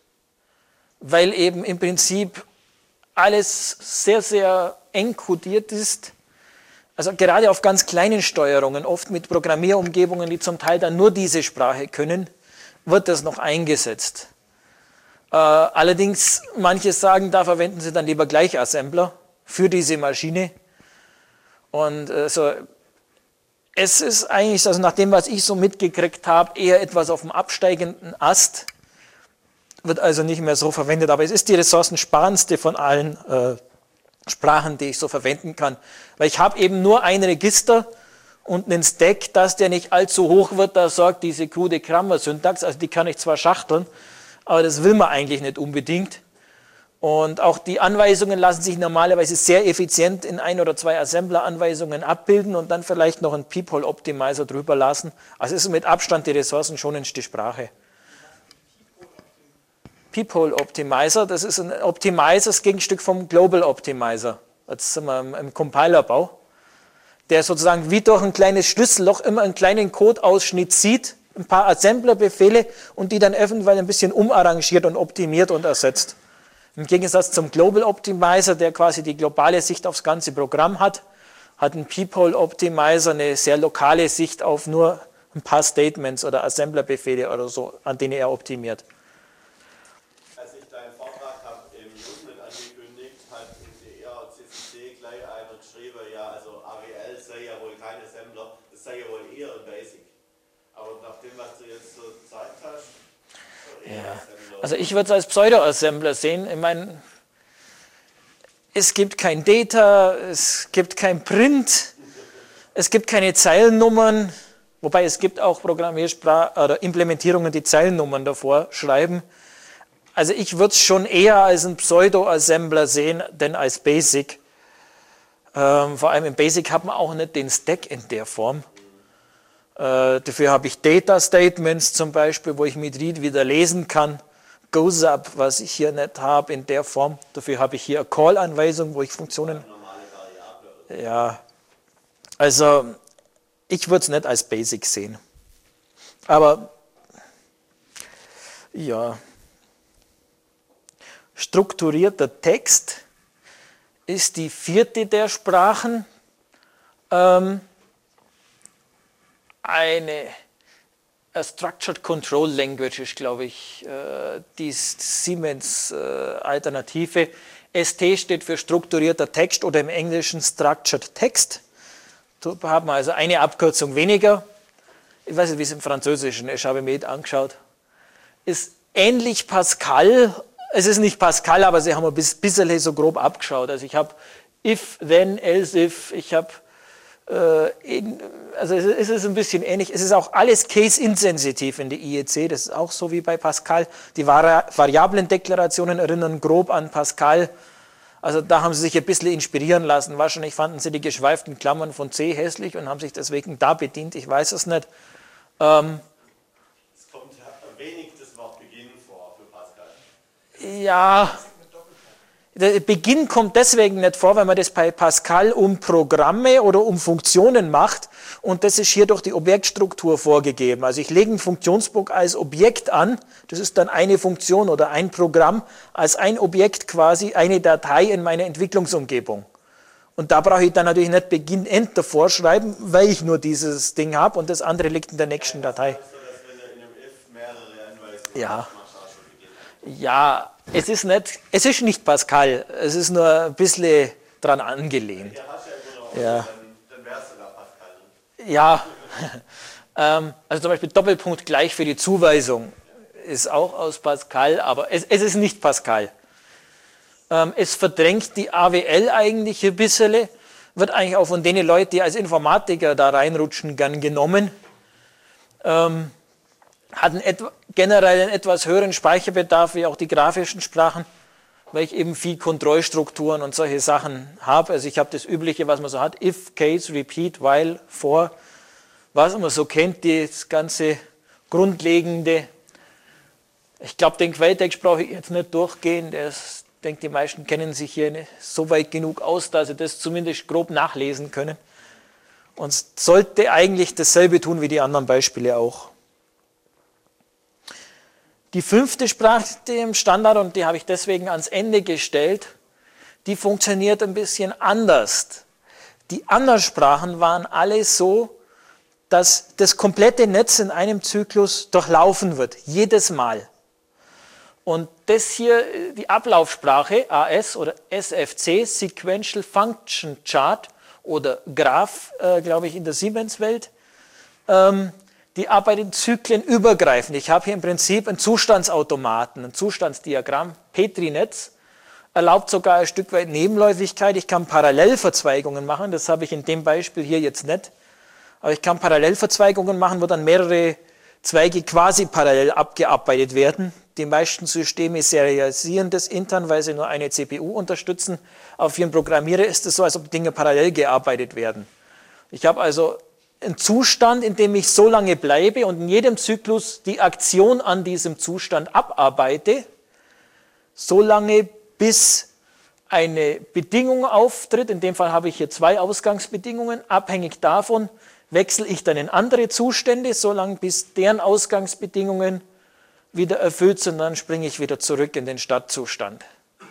weil eben im Prinzip alles sehr, sehr eng kodiert ist. Also gerade auf ganz kleinen Steuerungen, oft mit Programmierumgebungen, die zum Teil dann nur diese Sprache können, wird das noch eingesetzt. Äh, allerdings, manche sagen, da verwenden sie dann lieber gleich Assembler für diese Maschine. Und äh, so, es ist eigentlich, also nach dem, was ich so mitgekriegt habe, eher etwas auf dem absteigenden Ast, wird also nicht mehr so verwendet, aber es ist die ressourcensparendste von allen äh, Sprachen, die ich so verwenden kann. Weil ich habe eben nur ein Register und einen Stack, dass der nicht allzu hoch wird, da sorgt diese krude Grammar-Syntax, also die kann ich zwar schachteln, aber das will man eigentlich nicht unbedingt. Und auch die Anweisungen lassen sich normalerweise sehr effizient in ein oder zwei Assembler-Anweisungen abbilden und dann vielleicht noch einen Peephole-Optimizer drüber lassen. Also es ist mit Abstand die ressourcenschonendste Sprache. Peephole Optimizer, das ist ein Optimizer, das Gegenstück vom Global Optimizer. Jetzt sind wir im, im Compilerbau, der sozusagen wie durch ein kleines Schlüsselloch immer einen kleinen Codeausschnitt sieht, ein paar Assemblerbefehle und die dann eventuell ein bisschen umarrangiert und optimiert und ersetzt. Im Gegensatz zum Global Optimizer, der quasi die globale Sicht aufs ganze Programm hat, hat ein Peephole Optimizer eine sehr lokale Sicht auf nur ein paar Statements oder Assemblerbefehle oder so, an denen er optimiert. Ja. Also ich würde es als Pseudo-Assembler sehen. Ich meine, es gibt kein Data, es gibt kein Print, es gibt keine Zeilennummern, wobei es gibt auch Programmiersprachen oder Implementierungen, die Zeilennummern davor schreiben. Also ich würde es schon eher als ein Pseudo-Assembler sehen, denn als Basic. Ähm, vor allem im Basic hat man auch nicht den Stack in der Form. Äh, dafür habe ich Data-Statements zum Beispiel, wo ich mit Read wieder lesen kann. Goes up, was ich hier nicht habe in der Form. Dafür habe ich hier eine Call-Anweisung, wo ich Funktionen... Ja, also ich würde es nicht als Basic sehen. Aber ja, strukturierter Text ist die vierte der Sprachen. Ähm, eine a Structured Control Language ist, glaube ich, äh, die Siemens-Alternative. Äh, S T steht für strukturierter Text oder im Englischen Structured Text. Da haben wir also eine Abkürzung weniger. Ich weiß nicht, wie es im Französischen ist, habe ich mir angeschaut. Ist ähnlich Pascal. Es ist nicht Pascal, aber sie haben ein bisschen so grob abgeschaut. Also ich habe if, then, else if, ich habe In, also es ist ein bisschen ähnlich. Es ist auch alles case-insensitiv in der I E C. Das ist auch so wie bei Pascal. Die Vari Variablendeklarationen erinnern grob an Pascal. Also da haben sie sich ein bisschen inspirieren lassen. Wahrscheinlich fanden sie die geschweiften Klammern von C hässlich und haben sich deswegen da bedient. Ich weiß es nicht. Ähm,
es kommt ja wenig das Wort Beginn vor für Pascal.
Ja. Der Beginn kommt deswegen nicht vor, weil man das bei Pascal um Programme oder um Funktionen macht und das ist hier durch die Objektstruktur vorgegeben. Also ich lege einen Funktionsblock als Objekt an, das ist dann eine Funktion oder ein Programm, als ein Objekt quasi eine Datei in meiner Entwicklungsumgebung. Und da brauche ich dann natürlich nicht Beginn, End davor schreiben, weil ich nur dieses Ding habe und das andere liegt in der nächsten Datei. Ja. Ja, es ist nicht, es ist nicht Pascal, es ist nur ein bisschen dran angelehnt. Ja,
dann wärst du da Pascal.
Ja. ähm, also zum Beispiel Doppelpunkt gleich für die Zuweisung ist auch aus Pascal, aber es, es ist nicht Pascal. Ähm, es verdrängt die A W L eigentlich ein bisschen, wird eigentlich auch von den Leuten, die als Informatiker da reinrutschen, gern genommen. Ähm, hat einen etwa, generell einen etwas höheren Speicherbedarf wie auch die grafischen Sprachen, weil ich eben viel Kontrollstrukturen und solche Sachen habe. Also ich habe das Übliche, was man so hat, if, case, repeat, while, for, was man so kennt, das ganze Grundlegende. Ich glaube, den Quelltext brauche ich jetzt nicht durchgehen, der ist, ich denke, die meisten kennen sich hier nicht so weit genug aus, dass sie das zumindest grob nachlesen können. Und sollte eigentlich dasselbe tun wie die anderen Beispiele auch. Die fünfte Sprache im Standard, und die habe ich deswegen ans Ende gestellt, die funktioniert ein bisschen anders. Die anderen Sprachen waren alle so, dass das komplette Netz in einem Zyklus durchlaufen wird, jedes Mal. Und das hier, die Ablaufsprache, A S oder S F C, Sequential Function Chart oder Graph, äh, glaube ich, in der Siemens-Welt, ähm, die arbeiten zyklenübergreifend. Ich habe hier im Prinzip einen Zustandsautomaten, ein Zustandsdiagramm, Petri-Netz, erlaubt sogar ein Stück weit Nebenläufigkeit. Ich kann Parallelverzweigungen machen, das habe ich in dem Beispiel hier jetzt nicht. Aber ich kann Parallelverzweigungen machen, wo dann mehrere Zweige quasi parallel abgearbeitet werden. Die meisten Systeme serialisieren das intern, weil sie nur eine C P U unterstützen. Aber für einen Programmierer ist es so, als ob Dinge parallel gearbeitet werden. Ich habe also einen Zustand, in dem ich so lange bleibe und in jedem Zyklus die Aktion an diesem Zustand abarbeite, so lange bis eine Bedingung auftritt. In dem Fall habe ich hier zwei Ausgangsbedingungen. Abhängig davon wechsle ich dann in andere Zustände, so lange bis deren Ausgangsbedingungen wieder erfüllt sind, dann springe ich wieder zurück in den Startzustand.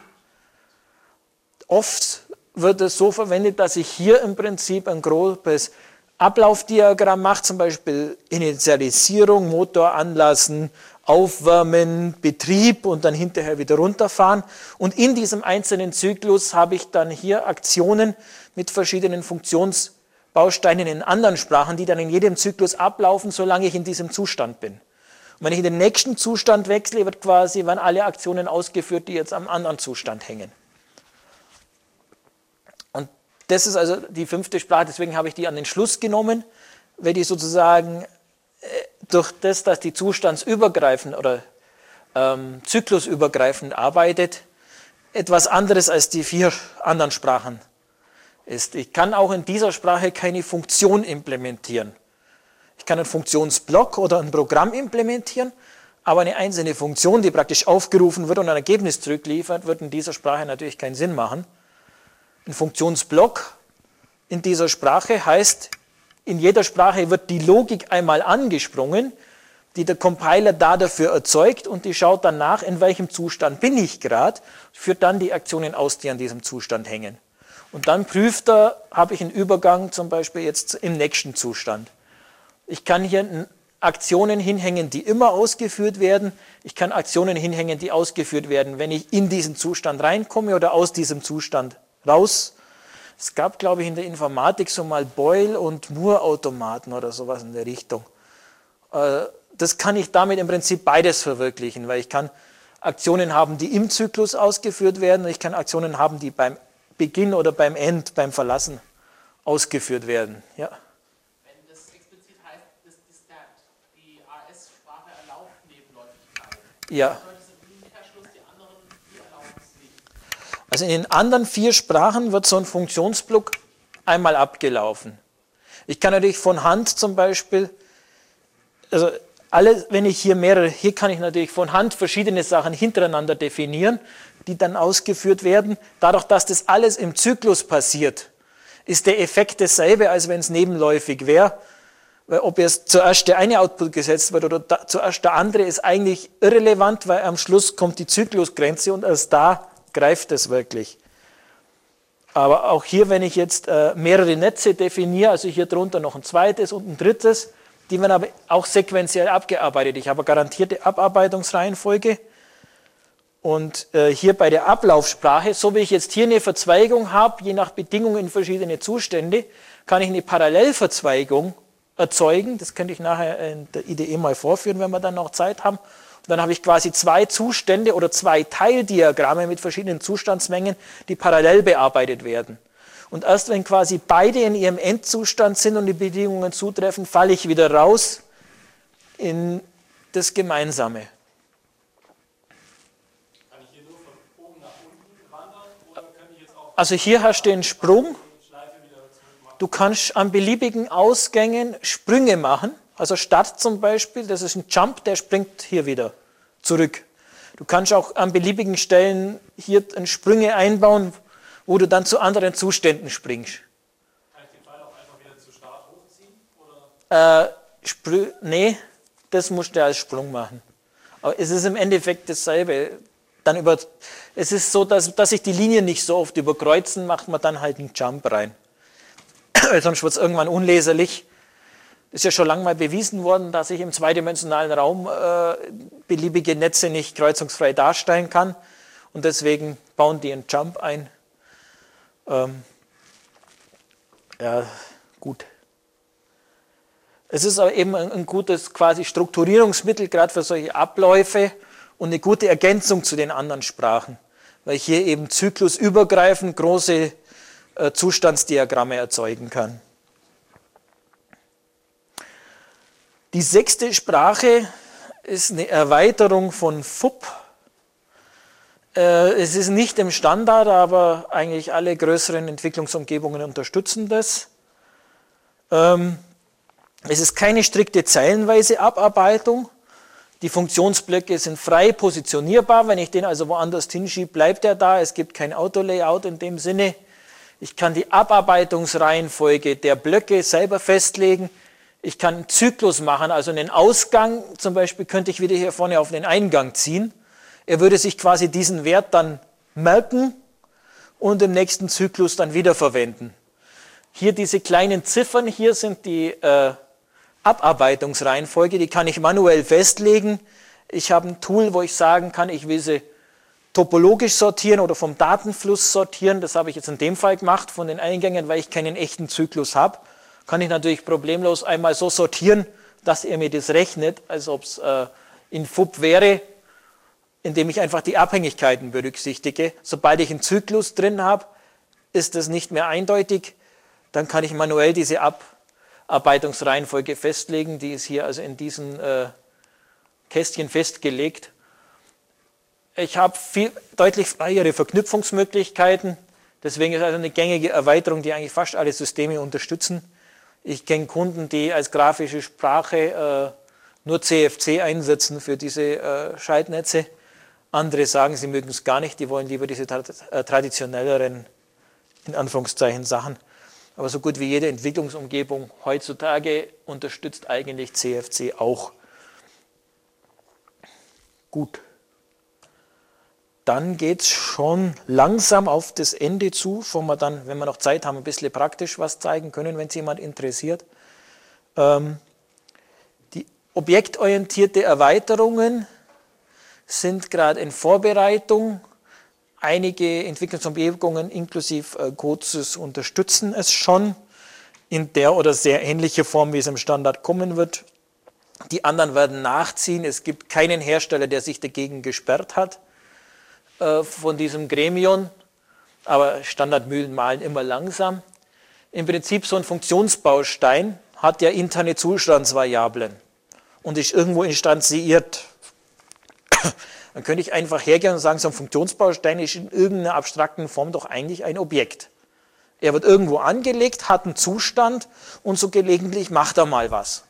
Oft wird es so verwendet, dass ich hier im Prinzip ein grobes Ablaufdiagramm mache, zum Beispiel Initialisierung, Motor anlassen, Aufwärmen, Betrieb und dann hinterher wieder runterfahren. Und in diesem einzelnen Zyklus habe ich dann hier Aktionen mit verschiedenen Funktionsbausteinen in anderen Sprachen, die dann in jedem Zyklus ablaufen, solange ich in diesem Zustand bin. Und wenn ich in den nächsten Zustand wechsle, wird quasi, werden alle Aktionen ausgeführt, die jetzt am anderen Zustand hängen. Und das ist also die fünfte Sprache, deswegen habe ich die an den Schluss genommen, weil die sozusagen durch das, dass die zustandsübergreifend oder ähm, zyklusübergreifend arbeitet, etwas anderes als die vier anderen Sprachen ist. Ich kann auch in dieser Sprache keine Funktion implementieren. Ich kann einen Funktionsblock oder ein Programm implementieren, aber eine einzelne Funktion, die praktisch aufgerufen wird und ein Ergebnis zurückliefert, wird in dieser Sprache natürlich keinen Sinn machen. Ein Funktionsblock in dieser Sprache heißt, in jeder Sprache wird die Logik einmal angesprungen, die der Compiler da dafür erzeugt und die schaut dann nach, in welchem Zustand bin ich gerade, führt dann die Aktionen aus, die an diesem Zustand hängen. Und dann prüft er, habe ich einen Übergang zum Beispiel jetzt im nächsten Zustand. Ich kann hier Aktionen hinhängen, die immer ausgeführt werden. Ich kann Aktionen hinhängen, die ausgeführt werden, wenn ich in diesen Zustand reinkomme oder aus diesem Zustand raus. Es gab, glaube ich, in der Informatik so mal Boyle- und Moore-Automaten oder sowas in der Richtung. Das kann ich damit im Prinzip beides verwirklichen, weil ich kann Aktionen haben, die im Zyklus ausgeführt werden und ich kann Aktionen haben, die beim Beginn oder beim End, beim Verlassen ausgeführt werden. Ja. Ja. Also in den anderen vier Sprachen wird so ein Funktionsblock einmal abgelaufen. Ich kann natürlich von Hand zum Beispiel, also alle, wenn ich hier mehrere, hier kann ich natürlich von Hand verschiedene Sachen hintereinander definieren, die dann ausgeführt werden. Dadurch, dass das alles im Zyklus passiert, ist der Effekt dasselbe, als wenn es nebenläufig wäre. Weil ob jetzt zuerst der eine Output gesetzt wird oder da, zuerst der andere, ist eigentlich irrelevant, weil am Schluss kommt die Zyklusgrenze und erst da greift es wirklich. Aber auch hier, wenn ich jetzt äh, mehrere Netze definiere, also hier drunter noch ein zweites und ein drittes, die werden aber auch sequenziell abgearbeitet. Ich habe eine garantierte Abarbeitungsreihenfolge. Und äh, hier bei der Ablaufsprache, so wie ich jetzt hier eine Verzweigung habe, je nach Bedingungen in verschiedene Zustände, kann ich eine Parallelverzweigung erzeugen. Das könnte ich nachher in der I D E mal vorführen, wenn wir dann noch Zeit haben. Und dann habe ich quasi zwei Zustände oder zwei Teildiagramme mit verschiedenen Zustandsmengen, die parallel bearbeitet werden. Und erst wenn quasi beide in ihrem Endzustand sind und die Bedingungen zutreffen, falle ich wieder raus in das Gemeinsame.
Kann ich hier nur von oben nach unten wandern oder kann ich jetzt auch...
Also hier hast du den Sprung. Du kannst an beliebigen Ausgängen Sprünge machen. Also Start zum Beispiel, das ist ein Jump, der springt hier wieder zurück. Du kannst auch an beliebigen Stellen hier Sprünge einbauen, wo du dann zu anderen Zuständen springst.
Kann ich den Pfeil auch einfach wieder zu Start hochziehen? Oder?
Äh, Sprü nee, das musst du als Sprung machen. Aber es ist im Endeffekt dasselbe. Dann über, es ist so, dass, dass sich die Linien nicht so oft überkreuzen, macht man dann halt einen Jump rein. weil sonst wird es irgendwann unleserlich. Ist ja schon lange mal bewiesen worden, dass ich im zweidimensionalen Raum äh, beliebige Netze nicht kreuzungsfrei darstellen kann. Und deswegen bauen die einen Jump ein. Ähm, ja, gut. Es ist aber eben ein, ein gutes quasi Strukturierungsmittel, gerade für solche Abläufe und eine gute Ergänzung zu den anderen Sprachen, weil ich hier eben zyklusübergreifend große äh, Zustandsdiagramme erzeugen kann. Die sechste Sprache ist eine Erweiterung von F U P. Äh, es ist nicht im Standard, aber eigentlich alle größeren Entwicklungsumgebungen unterstützen das. Ähm, es ist keine strikte zeilenweise Abarbeitung. Die Funktionsblöcke sind frei positionierbar. Wenn ich den also woanders hinschiebe, bleibt er da. Es gibt kein Autolayout in dem Sinne. Ich kann die Abarbeitungsreihenfolge der Blöcke selber festlegen. Ich kann einen Zyklus machen, also einen Ausgang, zum Beispiel könnte ich wieder hier vorne auf den Eingang ziehen. Er würde sich quasi diesen Wert dann merken und im nächsten Zyklus dann wiederverwenden. Hier diese kleinen Ziffern, hier sind die äh, Abarbeitungsreihenfolge, die kann ich manuell festlegen. Ich habe ein Tool, wo ich sagen kann, ich will sie topologisch sortieren oder vom Datenfluss sortieren. Das habe ich jetzt in dem Fall gemacht, von den Eingängen, weil ich keinen echten Zyklus habe. Kann ich natürlich problemlos einmal so sortieren, dass er mir das rechnet, als ob es äh, in F U P wäre, indem ich einfach die Abhängigkeiten berücksichtige. Sobald ich einen Zyklus drin habe, ist das nicht mehr eindeutig. Dann kann ich manuell diese Abarbeitungsreihenfolge festlegen. Die ist hier also in diesen äh, Kästchen festgelegt. Ich habe viel, deutlich freiere Verknüpfungsmöglichkeiten. Deswegen ist also eine gängige Erweiterung, die eigentlich fast alle Systeme unterstützen. Ich kenne Kunden, die als grafische Sprache äh, nur C F C einsetzen für diese äh, Schaltnetze. Andere sagen, sie mögen es gar nicht, die wollen lieber diese tra äh, traditionelleren, in Anführungszeichen, Sachen. Aber so gut wie jede Entwicklungsumgebung heutzutage unterstützt eigentlich C F C auch. Gut. Dann geht es schon langsam auf das Ende zu, wo wir dann, wenn wir noch Zeit haben, ein bisschen praktisch was zeigen können, wenn es jemand interessiert. Ähm, die objektorientierte Erweiterungen sind gerade in Vorbereitung. Einige Entwicklungsumgebungen inklusive äh, CodeSys unterstützen es schon in der oder sehr ähnlicher Form, wie es im Standard kommen wird. Die anderen werden nachziehen. Es gibt keinen Hersteller, der sich dagegen gesperrt hat äh, von diesem Gremium, aber Standardmühlen malen immer langsam. Im Prinzip so ein Funktionsbaustein hat ja interne Zustandsvariablen und ist irgendwo instanziert. Dann könnte ich einfach hergehen und sagen, so ein Funktionsbaustein ist in irgendeiner abstrakten Form doch eigentlich ein Objekt. Er wird irgendwo angelegt, hat einen Zustand und so gelegentlich macht er mal was.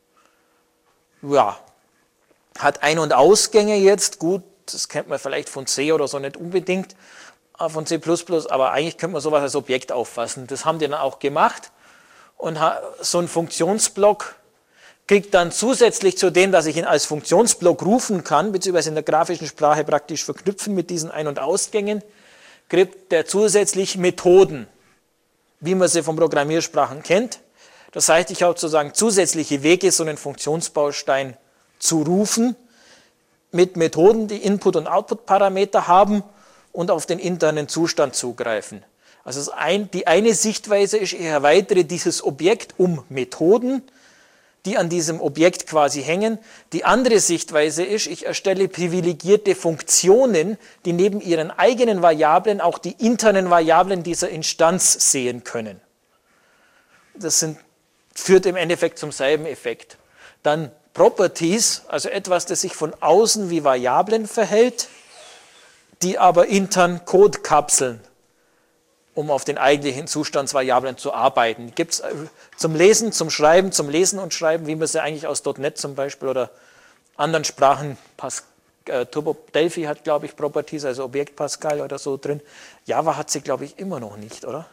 Ja, hat Ein- und Ausgänge jetzt, gut, das kennt man vielleicht von C oder so nicht unbedingt, von C plus plus, aber eigentlich könnte man sowas als Objekt auffassen. Das haben die dann auch gemacht und so ein Funktionsblock kriegt dann zusätzlich zu dem, dass ich ihn als Funktionsblock rufen kann, beziehungsweise in der grafischen Sprache praktisch verknüpfen mit diesen Ein- und Ausgängen, kriegt der zusätzlich Methoden, wie man sie von Programmiersprachen kennt. Das heißt, ich habe sozusagen zusätzliche Wege, so einen Funktionsbaustein zu rufen, mit Methoden, die Input- und Output-Parameter haben und auf den internen Zustand zugreifen. Also das ein, die eine Sichtweise ist, ich erweitere dieses Objekt um Methoden, die an diesem Objekt quasi hängen. Die andere Sichtweise ist, ich erstelle privilegierte Funktionen, die neben ihren eigenen Variablen auch die internen Variablen dieser Instanz sehen können. Das sind, führt im Endeffekt zum selben Effekt. Dann Properties, also etwas, das sich von außen wie Variablen verhält, die aber intern Codekapseln, um auf den eigentlichen Zustandsvariablen zu arbeiten. Gibt es zum Lesen, zum Schreiben, zum Lesen und Schreiben, wie man sie eigentlich aus .NET zum Beispiel oder anderen Sprachen, Pas äh, Turbo Delphi hat, glaube ich, Properties, also Objekt Pascal oder so drin. Java hat sie, glaube ich, immer noch nicht, oder?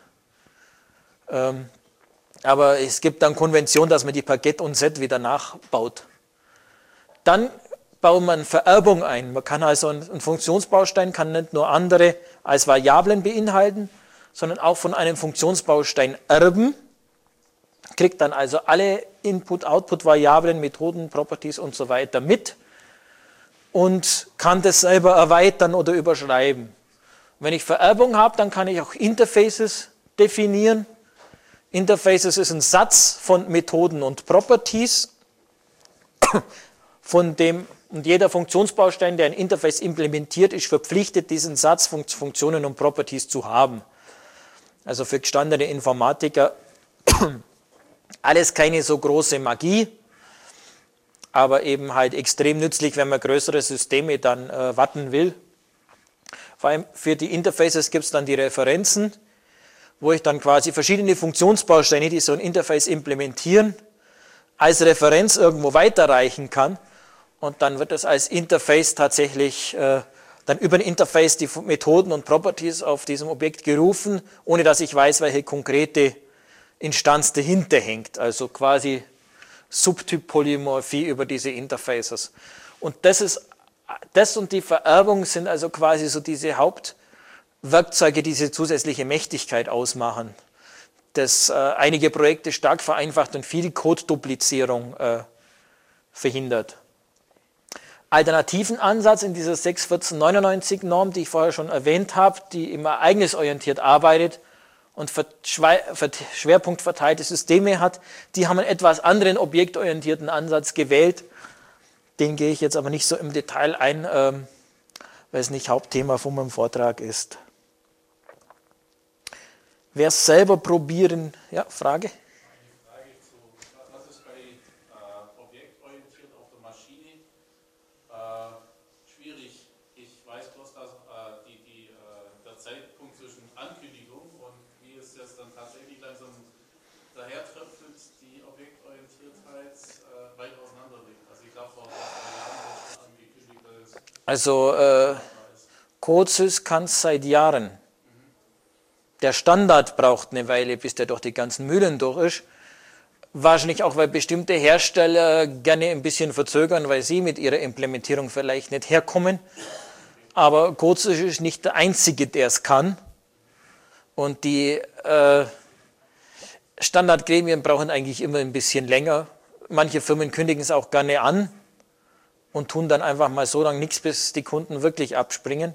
Ähm, aber es gibt dann Konvention, dass man die per Get und Set wieder nachbaut. Dann baut man Vererbung ein. Man kann also ein Funktionsbaustein kann nicht nur andere als Variablen beinhalten, sondern auch von einem Funktionsbaustein erben. kriegt dann also alle Input-Output-Variablen, Methoden, Properties und so weiter mit und kann das selber erweitern oder überschreiben. Wenn ich Vererbung habe, dann kann ich auch Interfaces definieren. Interfaces ist ein Satz von Methoden und Properties, von dem, und jeder Funktionsbaustein, der ein Interface implementiert, ist verpflichtet, diesen Satz von Funktionen und Properties zu haben. Also für gestandene Informatiker alles keine so große Magie, aber eben halt extrem nützlich, wenn man größere Systeme dann äh, warten will. Vor allem für die Interfaces gibt es dann die Referenzen, wo ich dann quasi verschiedene Funktionsbausteine, die so ein Interface implementieren, als Referenz irgendwo weiterreichen kann. Und dann wird es als Interface tatsächlich, äh, dann über ein Interface die Methoden und Properties auf diesem Objekt gerufen, ohne dass ich weiß, welche konkrete Instanz dahinter hängt. Also quasi Subtyp-Polymorphie über diese Interfaces. Und das ist, das und die Vererbung sind also quasi so diese Hauptwerkzeuge, die diese zusätzliche Mächtigkeit ausmachen, das äh, einige Projekte stark vereinfacht und viel Code-Duplizierung äh, verhindert. Alternativen Ansatz in dieser sechs Punkt vierzehn neunundneunzig Norm, die ich vorher schon erwähnt habe, die immer ereignisorientiert arbeitet und schwerpunktverteilte Systeme hat, die haben einen etwas anderen objektorientierten Ansatz gewählt. Den gehe ich jetzt aber nicht so im Detail ein, ähm, weil es nicht Hauptthema von meinem Vortrag ist. Wer es selber probieren, ja, Frage? Also äh, CodeSys kann es seit Jahren. Der Standard braucht eine Weile, bis der durch die ganzen Mühlen durch ist. Wahrscheinlich auch, weil bestimmte Hersteller gerne ein bisschen verzögern, weil sie mit ihrer Implementierung vielleicht nicht herkommen. Aber CodeSys ist nicht der einzige, der es kann. Und die äh, Standardgremien brauchen eigentlich immer ein bisschen länger. Manche Firmen kündigen es auch gerne an und tun dann einfach mal so lange nichts, bis die Kunden wirklich abspringen.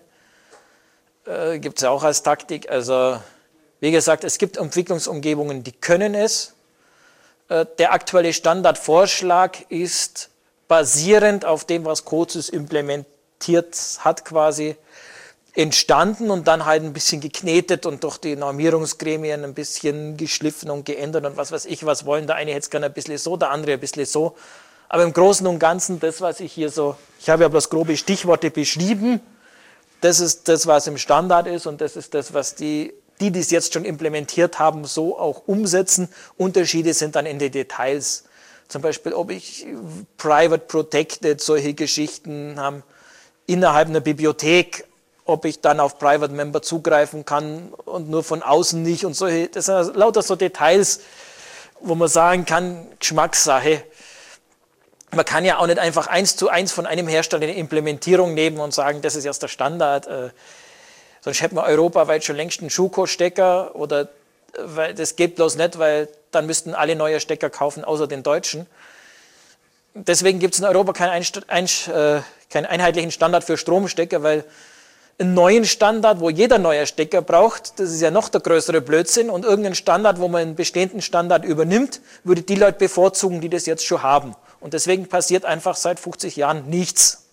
Äh, gibt es ja auch als Taktik. Also, wie gesagt, es gibt Entwicklungsumgebungen, die können es. Äh, der aktuelle Standardvorschlag ist basierend auf dem, was CodeSys implementiert hat, quasi entstanden und dann halt ein bisschen geknetet und durch die Normierungsgremien ein bisschen geschliffen und geändert und was weiß ich, was wollen. Der eine hätte es gerne ein bisschen so, der andere ein bisschen so. Aber im Großen und Ganzen, das, was ich hier so, ich habe ja bloß grobe Stichworte beschrieben, das ist das, was im Standard ist und das ist das, was die, die, die es jetzt schon implementiert haben, so auch umsetzen. Unterschiede sind dann in den Details. Zum Beispiel, ob ich Private Protected, solche Geschichten haben, innerhalb einer Bibliothek, ob ich dann auf Private Member zugreifen kann und nur von außen nicht und solche, das sind lauter so Details, wo man sagen kann, Geschmackssache. Man kann ja auch nicht einfach eins zu eins von einem Hersteller eine Implementierung nehmen und sagen, das ist jetzt der Standard. Äh, sonst hätten wir europaweit schon längst einen Schuko-Stecker oder weil das geht bloß nicht, weil dann müssten alle neue Stecker kaufen, außer den deutschen. Deswegen gibt es in Europa keinen, Einst ein, äh, keinen einheitlichen Standard für Stromstecker, weil einen neuen Standard, wo jeder neue Stecker braucht, das ist ja noch der größere Blödsinn und irgendeinen Standard, wo man einen bestehenden Standard übernimmt, würde die Leute bevorzugen, die das jetzt schon haben. Und deswegen passiert einfach seit fünfzig Jahren nichts.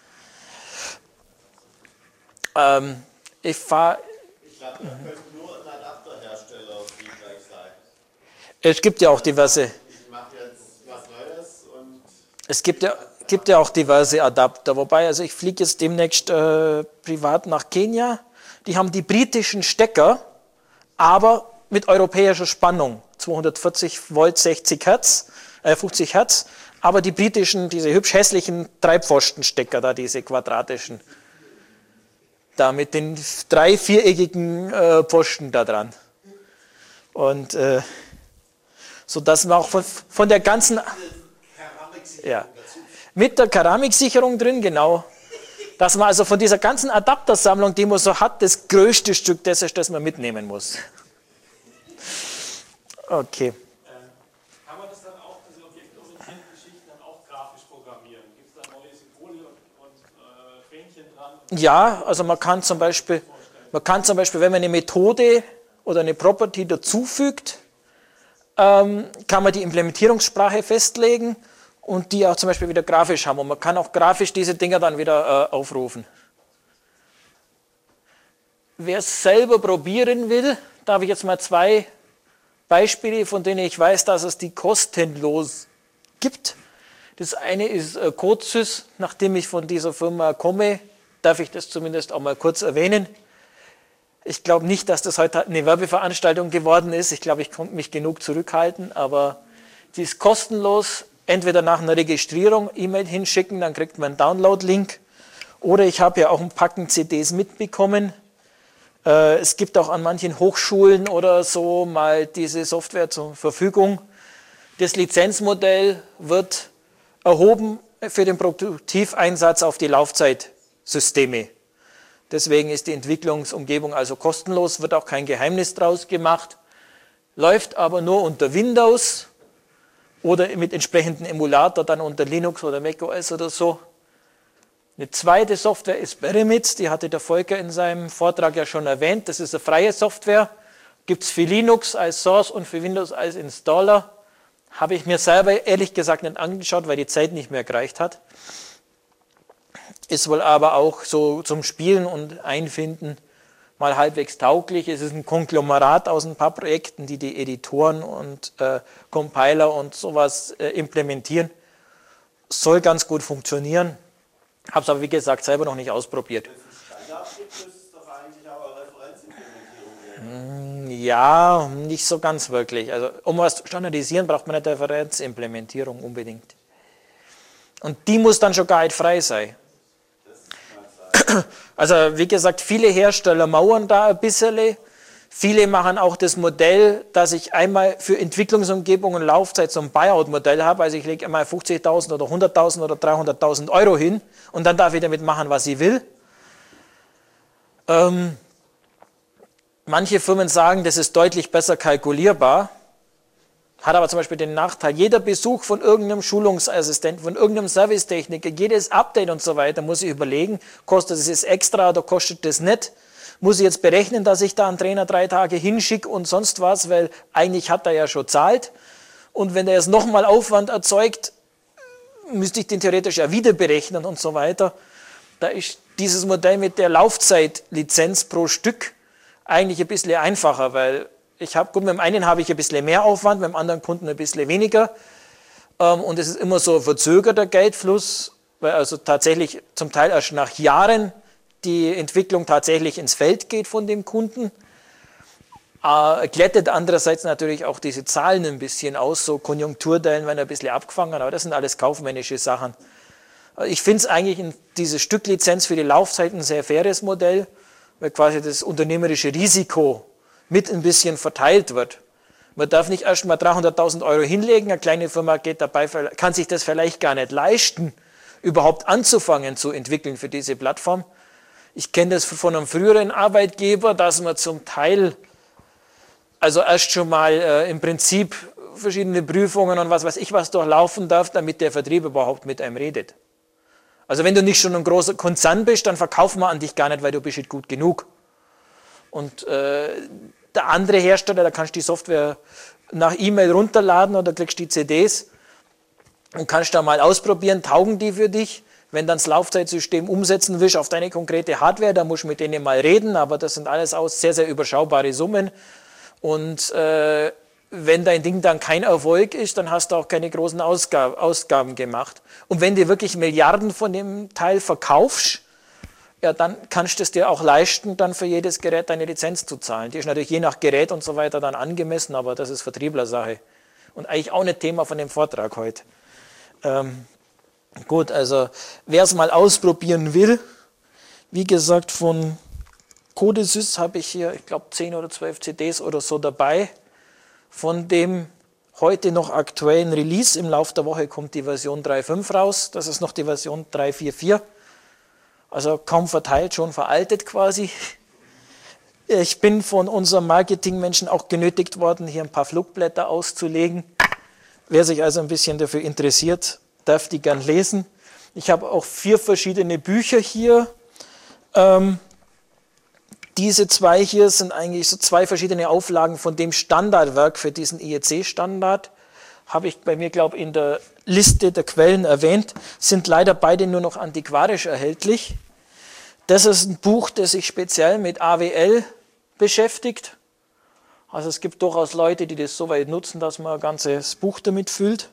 Ähm, ich fahre...
Ich glaube, da könnte nur ein Adapterhersteller wie gleich sein.
Es gibt ja auch diverse...
Ich mache jetzt was Neues und...
Es gibt ja, gibt ja auch diverse Adapter, wobei, also ich fliege jetzt demnächst äh, privat nach Kenia. Die haben die britischen Stecker, aber mit europäischer Spannung. zweihundertvierzig Volt, sechzig Hertz, äh, fünfzig Hertz. Aber die britischen, diese hübsch hässlichen Treibpfostenstecker da, diese quadratischen, da mit den drei viereckigen äh, Pfosten da dran. Und äh, so dass man auch von, von der ganzen, ja, mit der Keramiksicherung drin, genau, dass man also von dieser ganzen Adaptersammlung, die man so hat, das größte Stück, das ist, das man mitnehmen muss. Okay.
Häkchen dran.
Ja, also man kann zum Beispiel, man kann zum Beispiel, wenn man eine Methode oder eine Property dazufügt, ähm, kann man die Implementierungssprache festlegen und die auch zum Beispiel wieder grafisch haben. Und man kann auch grafisch diese Dinger dann wieder äh, aufrufen. Wer es selber probieren will, da habe ich jetzt mal zwei Beispiele, von denen ich weiß, dass es die kostenlos gibt. Das eine ist äh, CodeSys, nachdem ich von dieser Firma komme, darf ich das zumindest auch mal kurz erwähnen. Ich glaube nicht, dass das heute eine Werbeveranstaltung geworden ist. Ich glaube, ich konnte mich genug zurückhalten, aber die ist kostenlos. Entweder nach einer Registrierung E-Mail hinschicken, dann kriegt man einen Download-Link. Oder ich habe ja auch ein Packen C Ds mitbekommen. Äh, es gibt auch an manchen Hochschulen oder so mal diese Software zur Verfügung. Das Lizenzmodell wird erhoben für den Produktiveinsatz auf die Laufzeitsysteme. Deswegen ist die Entwicklungsumgebung also kostenlos, wird auch kein Geheimnis draus gemacht, läuft aber nur unter Windows oder mit entsprechendem Emulator dann unter Linux oder macOS oder so. Eine zweite Software ist Pyramids, die hatte der Volker in seinem Vortrag ja schon erwähnt. Das ist eine freie Software, gibt es für Linux als Source und für Windows als Installer. Habe ich mir selber ehrlich gesagt nicht angeschaut, weil die Zeit nicht mehr gereicht hat. Ist wohl aber auch so zum Spielen und Einfinden mal halbwegs tauglich. Es ist ein Konglomerat aus ein paar Projekten, die die Editoren und äh, Compiler und sowas äh, implementieren. Soll ganz gut funktionieren. Habe es aber, wie gesagt, selber noch nicht ausprobiert.
Wenn es einen Standard gibt, ist es doch eigentlich auch eine Referenzimplementierung.
Ja, nicht so ganz wirklich. Also, um was zu standardisieren, braucht man eine Referenzimplementierung unbedingt. Und die muss dann schon guidefrei sein. Also wie gesagt, viele Hersteller mauern da ein bisschen. Viele machen auch das Modell, dass ich einmal für Entwicklungsumgebung und Laufzeit so ein Buyout-Modell habe. Also ich lege einmal fünfzigtausend oder hunderttausend oder dreihunderttausend Euro hin und dann darf ich damit machen, was ich will. Ähm, manche Firmen sagen, das ist deutlich besser kalkulierbar. Hat aber zum Beispiel den Nachteil, jeder Besuch von irgendeinem Schulungsassistenten, von irgendeinem Servicetechniker, jedes Update und so weiter, muss ich überlegen, kostet es jetzt extra oder kostet das nicht? Muss ich jetzt berechnen, dass ich da einen Trainer drei Tage hinschicke und sonst was, weil eigentlich hat er ja schon zahlt. Und wenn der jetzt nochmal Aufwand erzeugt, müsste ich den theoretisch ja wieder berechnen und so weiter. Da ist dieses Modell mit der Laufzeitlizenz pro Stück eigentlich ein bisschen einfacher, weil ich habe, gut, mit dem einen habe ich ein bisschen mehr Aufwand, mit dem anderen Kunden ein bisschen weniger. Ähm, und es ist immer so ein verzögerter Geldfluss, weil also tatsächlich zum Teil erst nach Jahren die Entwicklung tatsächlich ins Feld geht von dem Kunden. Äh, glättet andererseits natürlich auch diese Zahlen ein bisschen aus, so Konjunkturdellen werden ein bisschen abgefangen, aber das sind alles kaufmännische Sachen. Ich finde es eigentlich in diese Stücklizenz für die Laufzeit ein sehr faires Modell, weil quasi das unternehmerische Risiko mit ein bisschen verteilt wird. Man darf nicht erst mal dreihunderttausend Euro hinlegen, eine kleine Firma geht dabei, kann sich das vielleicht gar nicht leisten, überhaupt anzufangen zu entwickeln für diese Plattform. Ich kenne das von einem früheren Arbeitgeber, dass man zum Teil, also erst schon mal äh, im Prinzip verschiedene Prüfungen und was weiß ich was durchlaufen darf, damit der Vertrieb überhaupt mit einem redet. Also wenn du nicht schon ein großer Konzern bist, dann verkaufen wir an dich gar nicht, weil du bist nicht gut genug. Und äh, der andere Hersteller, da kannst du die Software nach E-Mail runterladen oder kriegst die C Ds und kannst da mal ausprobieren, taugen die für dich. Wenn dann das Laufzeitsystem umsetzen willst auf deine konkrete Hardware, dann musst du mit denen mal reden, aber das sind alles aus sehr, sehr überschaubare Summen. Und äh, wenn dein Ding dann kein Erfolg ist, dann hast du auch keine großen Ausgab- Ausgaben gemacht. Und wenn du wirklich Milliarden von dem Teil verkaufst, ja, dann kannst du es dir auch leisten, dann für jedes Gerät deine Lizenz zu zahlen. Die ist natürlich je nach Gerät und so weiter dann angemessen, aber das ist Vertrieblersache. Und eigentlich auch nicht Thema von dem Vortrag heute. Ähm, gut, also wer es mal ausprobieren will, wie gesagt, von CodeSys habe ich hier, ich glaube, zehn oder zwölf C Ds oder so dabei. Von dem heute noch aktuellen Release im Laufe der Woche kommt die Version drei Punkt fünf raus. Das ist noch die Version drei Punkt vier Punkt vier. Also kaum verteilt, schon veraltet quasi. Ich bin von unserem Marketingmenschen auch genötigt worden, hier ein paar Flugblätter auszulegen. Wer sich also ein bisschen dafür interessiert, darf die gern lesen. Ich habe auch vier verschiedene Bücher hier. Ähm, diese zwei hier sind eigentlich so zwei verschiedene Auflagen von dem Standardwerk für diesen I E C-Standard. Habe ich bei mir, glaube ich, in der Liste der Quellen erwähnt, sind leider beide nur noch antiquarisch erhältlich. Das ist ein Buch, das sich speziell mit A W L beschäftigt. Also es gibt durchaus Leute, die das so weit nutzen, dass man ein ganzes Buch damit füllt.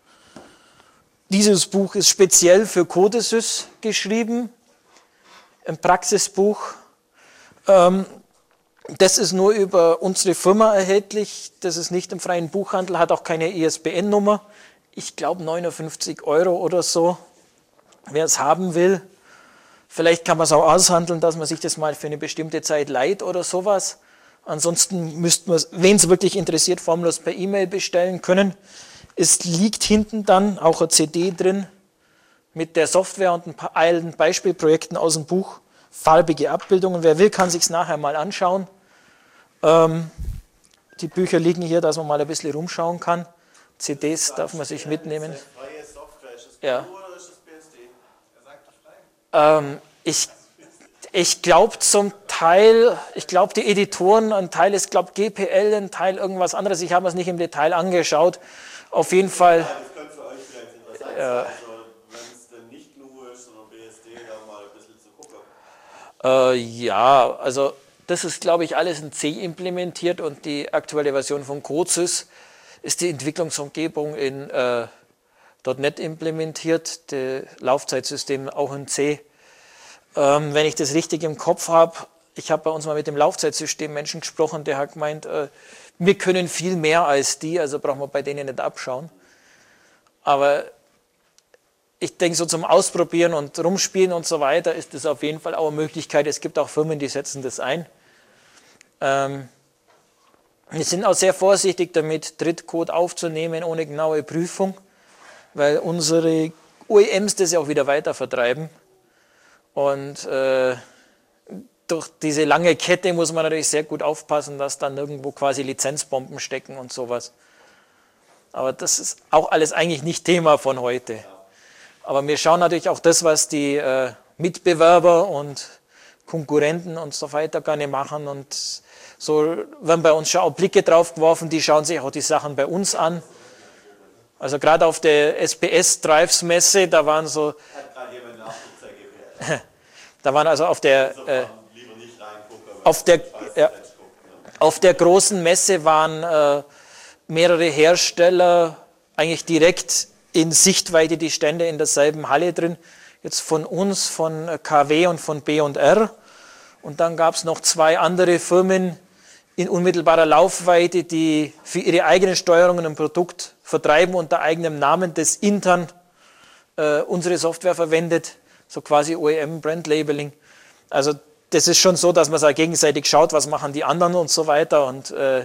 Dieses Buch ist speziell für Codesys geschrieben, ein Praxisbuch. Ähm, das ist nur über unsere Firma erhältlich, das ist nicht im freien Buchhandel, hat auch keine I S B N-Nummer. Ich glaube neunundfünfzig Euro oder so, wer es haben will. Vielleicht kann man es auch aushandeln, dass man sich das mal für eine bestimmte Zeit leiht oder sowas. Ansonsten müsste man es, wen es wirklich interessiert, formlos per E-Mail bestellen können. Es liegt hinten dann auch eine C D drin mit der Software und ein paar alten Beispielprojekten aus dem Buch. Farbige Abbildungen. Wer will, kann sich es nachher mal anschauen. Ähm, die Bücher liegen hier, dass man mal ein bisschen rumschauen kann. C Ds darf man sich mitnehmen.
Freie Software, ist das
Ja.
G N U oder ist das B S D? Er sagt frei.
Ähm, ich ich glaube zum Teil, ich glaube die Editoren, ein Teil ist, glaube G P L, ein Teil irgendwas anderes. Ich habe es nicht im Detail angeschaut. Auf jeden Fall.
Ja, das könnte für euch vielleicht interessant
Ja.
sein, also, wenn es denn nicht G N U ist, sondern B S D, da mal ein bisschen zu gucken.
Äh, ja, also das ist, glaube ich, alles in C implementiert und die aktuelle Version von Codesys ist die Entwicklungsumgebung in äh, .NET implementiert, das Laufzeitsystem auch in C. Ähm, wenn ich das richtig im Kopf habe, ich habe bei uns mal mit dem Laufzeitsystem Menschen gesprochen, der hat gemeint, äh, wir können viel mehr als die, also brauchen wir bei denen nicht abschauen. Aber ich denke, so zum Ausprobieren und Rumspielen und so weiter ist das auf jeden Fall auch eine Möglichkeit. Es gibt auch Firmen, die setzen das ein. Ähm, wir sind auch sehr vorsichtig damit, Drittcode aufzunehmen ohne genaue Prüfung, weil unsere O E Ms das ja auch wieder weiter vertreiben. Und äh, durch diese lange Kette muss man natürlich sehr gut aufpassen, dass dann irgendwo quasi Lizenzbomben stecken und sowas. Aber das ist auch alles eigentlich nicht Thema von heute. Aber wir schauen natürlich auch das, was die äh, Mitbewerber und Konkurrenten und so weiter gerne machen. Und so werden bei uns schon auch Blicke drauf geworfen, die schauen sich auch die Sachen bei uns an. Also gerade auf der S P S-Drives-Messe, da waren so,
Hat gerade jemand Nachwuchser gewählt.
da waren also auf der,
Also
äh,
lieber nicht reingucken, weil
auf der,
ich weiß,
ja,
selbst gucken, ja.
auf der großen Messe waren äh, mehrere Hersteller eigentlich direkt in Sichtweite die Stände in derselben Halle drin. Jetzt von uns, von K W und von B und R. Und dann gab es noch zwei andere Firmen in unmittelbarer Laufweite, die für ihre eigenen Steuerungen ein Produkt vertreiben unter eigenem Namen, das intern äh, unsere Software verwendet, so quasi O E M-Brand-Labeling. Also das ist schon so, dass man sich gegenseitig schaut, was machen die anderen und so weiter. Und äh,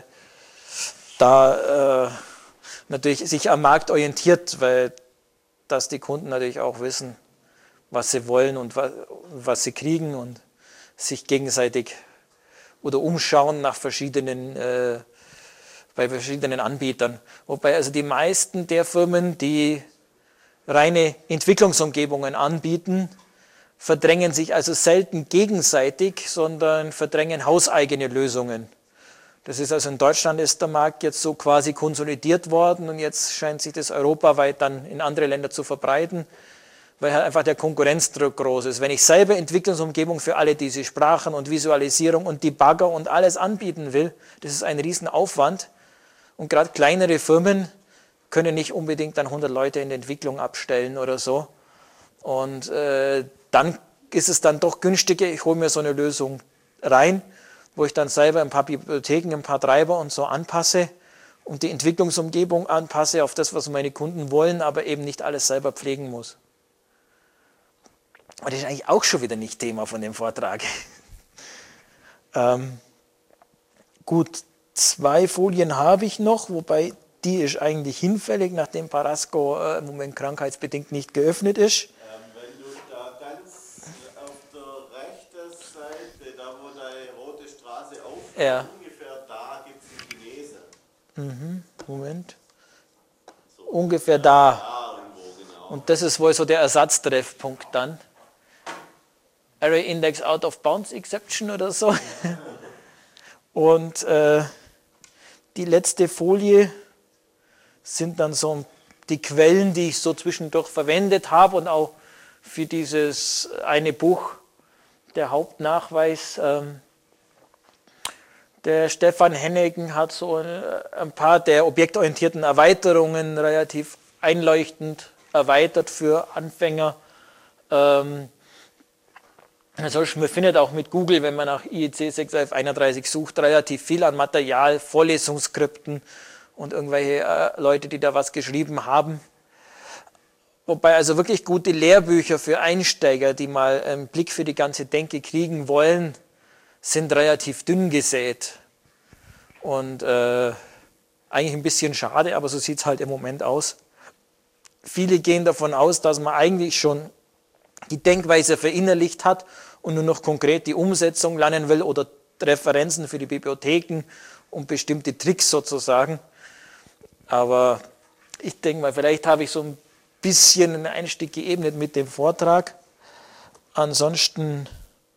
da äh, natürlich sich am Markt orientiert, weil dass die Kunden natürlich auch wissen, was sie wollen und was, was sie kriegen und sich gegenseitig oder umschauen nach verschiedenen, äh, bei verschiedenen Anbietern. Wobei also die meisten der Firmen, die reine Entwicklungsumgebungen anbieten, verdrängen sich also selten gegenseitig, sondern verdrängen hauseigene Lösungen. Das ist also in Deutschland ist der Markt jetzt so quasi konsolidiert worden und jetzt scheint sich das europaweit dann in andere Länder zu verbreiten, weil halt einfach der Konkurrenzdruck groß ist. Wenn ich selber Entwicklungsumgebung für alle diese Sprachen und Visualisierung und Debugger und alles anbieten will, das ist ein Riesenaufwand und gerade kleinere Firmen können nicht unbedingt dann hundert Leute in der Entwicklung abstellen oder so und äh, dann ist es dann doch günstiger, ich hole mir so eine Lösung rein, wo ich dann selber ein paar Bibliotheken, ein paar Treiber und so anpasse und die Entwicklungsumgebung anpasse auf das, was meine Kunden wollen, aber eben nicht alles selber pflegen muss. Aber das ist eigentlich auch schon wieder nicht Thema von dem Vortrag. ähm, gut, zwei Folien habe ich noch, wobei die ist eigentlich hinfällig, nachdem Parasco äh, im Moment krankheitsbedingt nicht geöffnet ist.
Ähm, wenn du da ganz auf der rechten Seite, da wo deine rote Straße aufhört,
Ja.
ungefähr da gibt es einen Chinesen.
Mhm, Moment. Ungefähr da.
Da irgendwo, genau.
Und das ist wohl so der Ersatztreffpunkt dann. Array Index Out of Bounds Exception oder so. Und äh, die letzte Folie sind dann so die Quellen, die ich so zwischendurch verwendet habe und auch für dieses eine Buch, der Hauptnachweis. Ähm, der Stefan Hennegen hat so ein paar der objektorientierten Erweiterungen relativ einleuchtend erweitert für Anfänger. Ähm, Ansonsten, man findet auch mit Google, wenn man nach I E C sechs elf einunddreißig sucht, relativ viel an Material, Vorlesungsskripten und irgendwelche äh, Leute, die da was geschrieben haben. Wobei also wirklich gute Lehrbücher für Einsteiger, die mal einen Blick für die ganze Denke kriegen wollen, sind relativ dünn gesät. Und äh, eigentlich ein bisschen schade, aber so sieht es halt im Moment aus. Viele gehen davon aus, dass man eigentlich schon die Denkweise verinnerlicht hat und nur noch konkret die Umsetzung lernen will oder Referenzen für die Bibliotheken und bestimmte Tricks sozusagen. Aber ich denke mal, vielleicht habe ich so ein bisschen einen Einstieg geebnet mit dem Vortrag. Ansonsten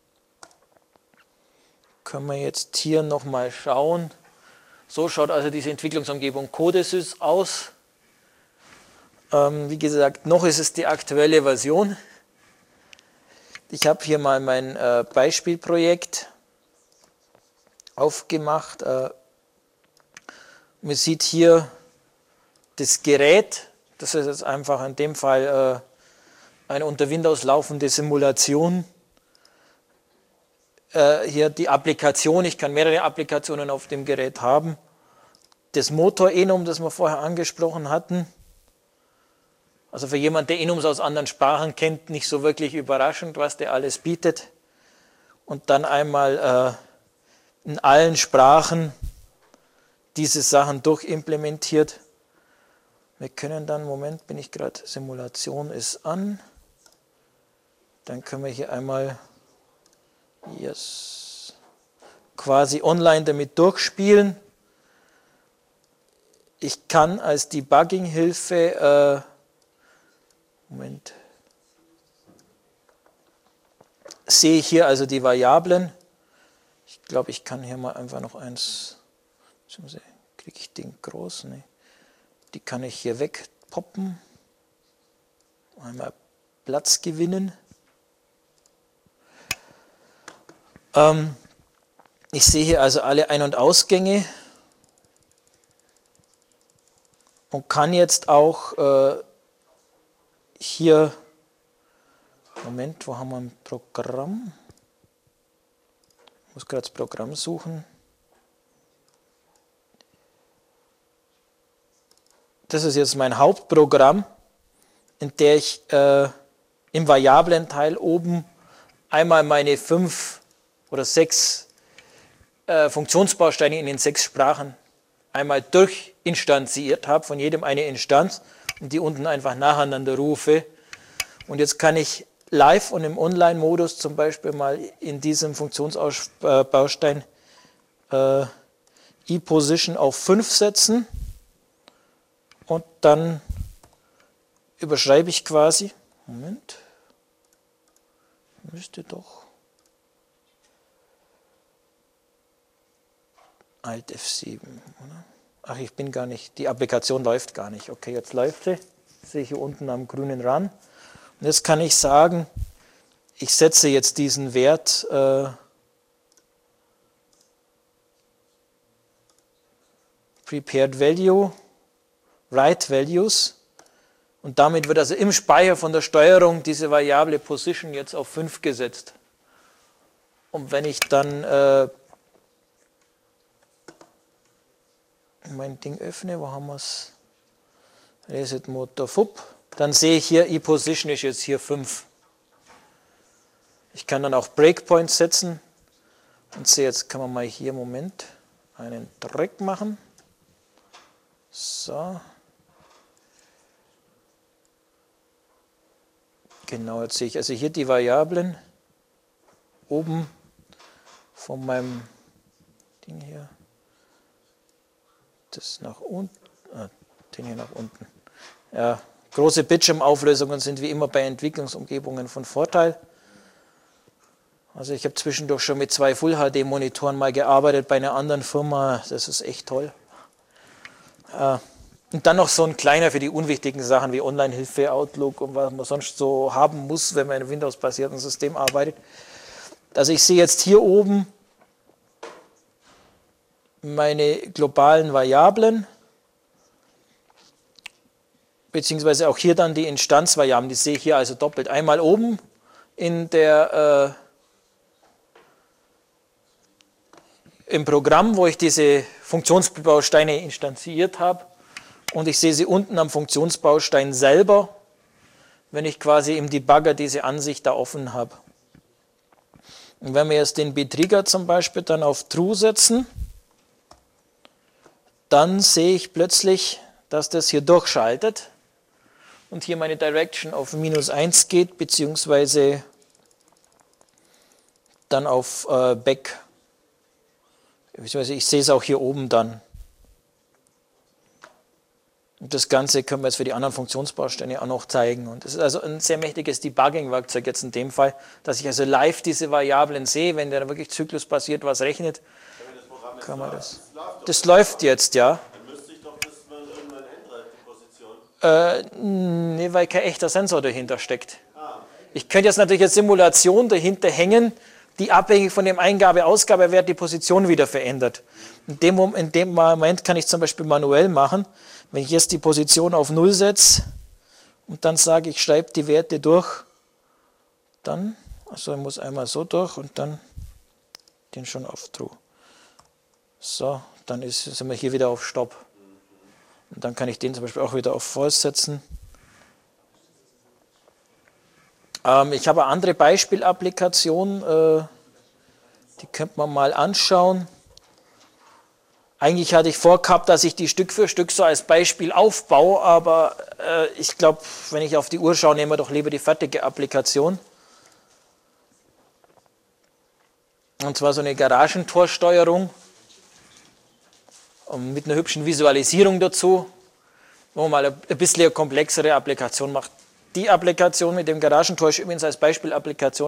können wir jetzt hier nochmal schauen. So schaut also diese Entwicklungsumgebung Codesys aus. Ähm, wie gesagt, noch ist es die aktuelle Version. Ich habe hier mal mein äh, Beispielprojekt aufgemacht. Äh, man sieht hier das Gerät. Das ist jetzt einfach in dem Fall äh, eine unter Windows laufende Simulation. Äh, hier die Applikation. Ich kann mehrere Applikationen auf dem Gerät haben. Das Motor-Enum, das wir vorher angesprochen hatten. Also für jemanden, der Enums aus anderen Sprachen kennt, nicht so wirklich überraschend, was der alles bietet. Und dann einmal äh, in allen Sprachen diese Sachen durchimplementiert. Wir können dann, Moment, bin ich gerade, Simulation ist an. Dann können wir hier einmal yes, quasi online damit durchspielen. Ich kann als Debugging-Hilfe äh, Moment. Sehe ich hier also die Variablen. Ich glaube, ich kann hier mal einfach noch eins. Kriege ich den groß? Nee. Die kann ich hier wegpoppen. Einmal Platz gewinnen. Ähm, ich sehe hier also alle Ein- und Ausgänge. Und kann jetzt auch äh, hier, Moment, wo haben wir ein Programm? Ich muss gerade das Programm suchen. Das ist jetzt mein Hauptprogramm, in der ich äh, im Variablenteil oben einmal meine fünf oder sechs äh, Funktionsbausteine in den sechs Sprachen einmal durchinstanziert habe, von jedem eine Instanz. Und die unten einfach nacheinander rufe. Und jetzt kann ich live und im Online-Modus zum Beispiel mal in diesem Funktionsbaustein äh, ePosition auf fünf setzen. Und dann überschreibe ich quasi, Moment, müsste doch, Alt F sieben, oder? Ach, ich bin gar nicht, die Applikation läuft gar nicht. Okay, jetzt läuft sie. Sehe ich hier unten am grünen Rand. Und jetzt kann ich sagen, ich setze jetzt diesen Wert äh, Prepared Value, Write Values. Und damit wird also im Speicher von der Steuerung diese Variable Position jetzt auf fünf gesetzt. Und wenn ich dann äh, mein Ding öffne, wo haben wir es? Reset Motor Fup. Dann sehe ich hier, ePosition ist jetzt hier fünf. Ich kann dann auch Breakpoints setzen und sehe, jetzt kann man mal hier, Moment, einen Track machen. So. Genau, jetzt sehe ich also hier die Variablen oben von meinem Ding hier. Das nach unten, ah, den hier nach unten. Ja, große Bildschirmauflösungen sind wie immer bei Entwicklungsumgebungen von Vorteil. Also ich habe zwischendurch schon mit zwei Full H D Monitoren mal gearbeitet bei einer anderen Firma. Das ist echt toll. Äh, und dann noch so ein kleiner für die unwichtigen Sachen wie Online-Hilfe, Outlook und was man sonst so haben muss, wenn man in einem Windows-basierten System arbeitet. Also ich sehe jetzt hier oben meine globalen Variablen, beziehungsweise auch hier dann die Instanzvariablen, die sehe ich hier also doppelt. Einmal oben in der, äh, im Programm, wo ich diese Funktionsbausteine instanziert habe, und ich sehe sie unten am Funktionsbaustein selber, wenn ich quasi im Debugger diese Ansicht da offen habe. Und wenn wir jetzt den B-Trigger zum Beispiel dann auf True setzen, dann sehe ich plötzlich, dass das hier durchschaltet und hier meine Direction auf minus eins geht, beziehungsweise dann auf äh, Back. Beziehungsweise ich sehe es auch hier oben dann. Und das Ganze können wir jetzt für die anderen Funktionsbausteine auch noch zeigen. Und das ist also ein sehr mächtiges Debugging-Werkzeug jetzt in dem Fall, dass ich also live diese Variablen sehe, wenn der wirklich zyklusbasiert was rechnet, kann man das. Das läuft jetzt, ja.
Dann müsste ich doch das mal irgendwann ändern, die Position.
Äh, nee, weil kein echter Sensor dahinter steckt. Ich könnte jetzt natürlich eine Simulation dahinter hängen, die abhängig von dem Eingabe-Ausgabewert die Position wieder verändert. In dem, in dem Moment kann ich zum Beispiel manuell machen, wenn ich jetzt die Position auf null setze und dann sage, ich schreibe die Werte durch, dann, also ich muss einmal so durch und dann den schon auf True. So, dann ist, sind wir hier wieder auf Stopp. Und dann kann ich den zum Beispiel auch wieder auf False setzen. Ähm, ich habe eine andere Beispielapplikation, äh, die könnte man mal anschauen. Eigentlich hatte ich vorgehabt, dass ich die Stück für Stück so als Beispiel aufbaue, aber äh, ich glaube, wenn ich auf die Uhr schaue, nehmen wir doch lieber die fertige Applikation. Und zwar so eine Garagentorsteuerung und mit einer hübschen Visualisierung dazu, wo man mal ein bisschen eine komplexere Applikation macht. Die Applikation mit dem Garagentor ist übrigens als Beispielapplikation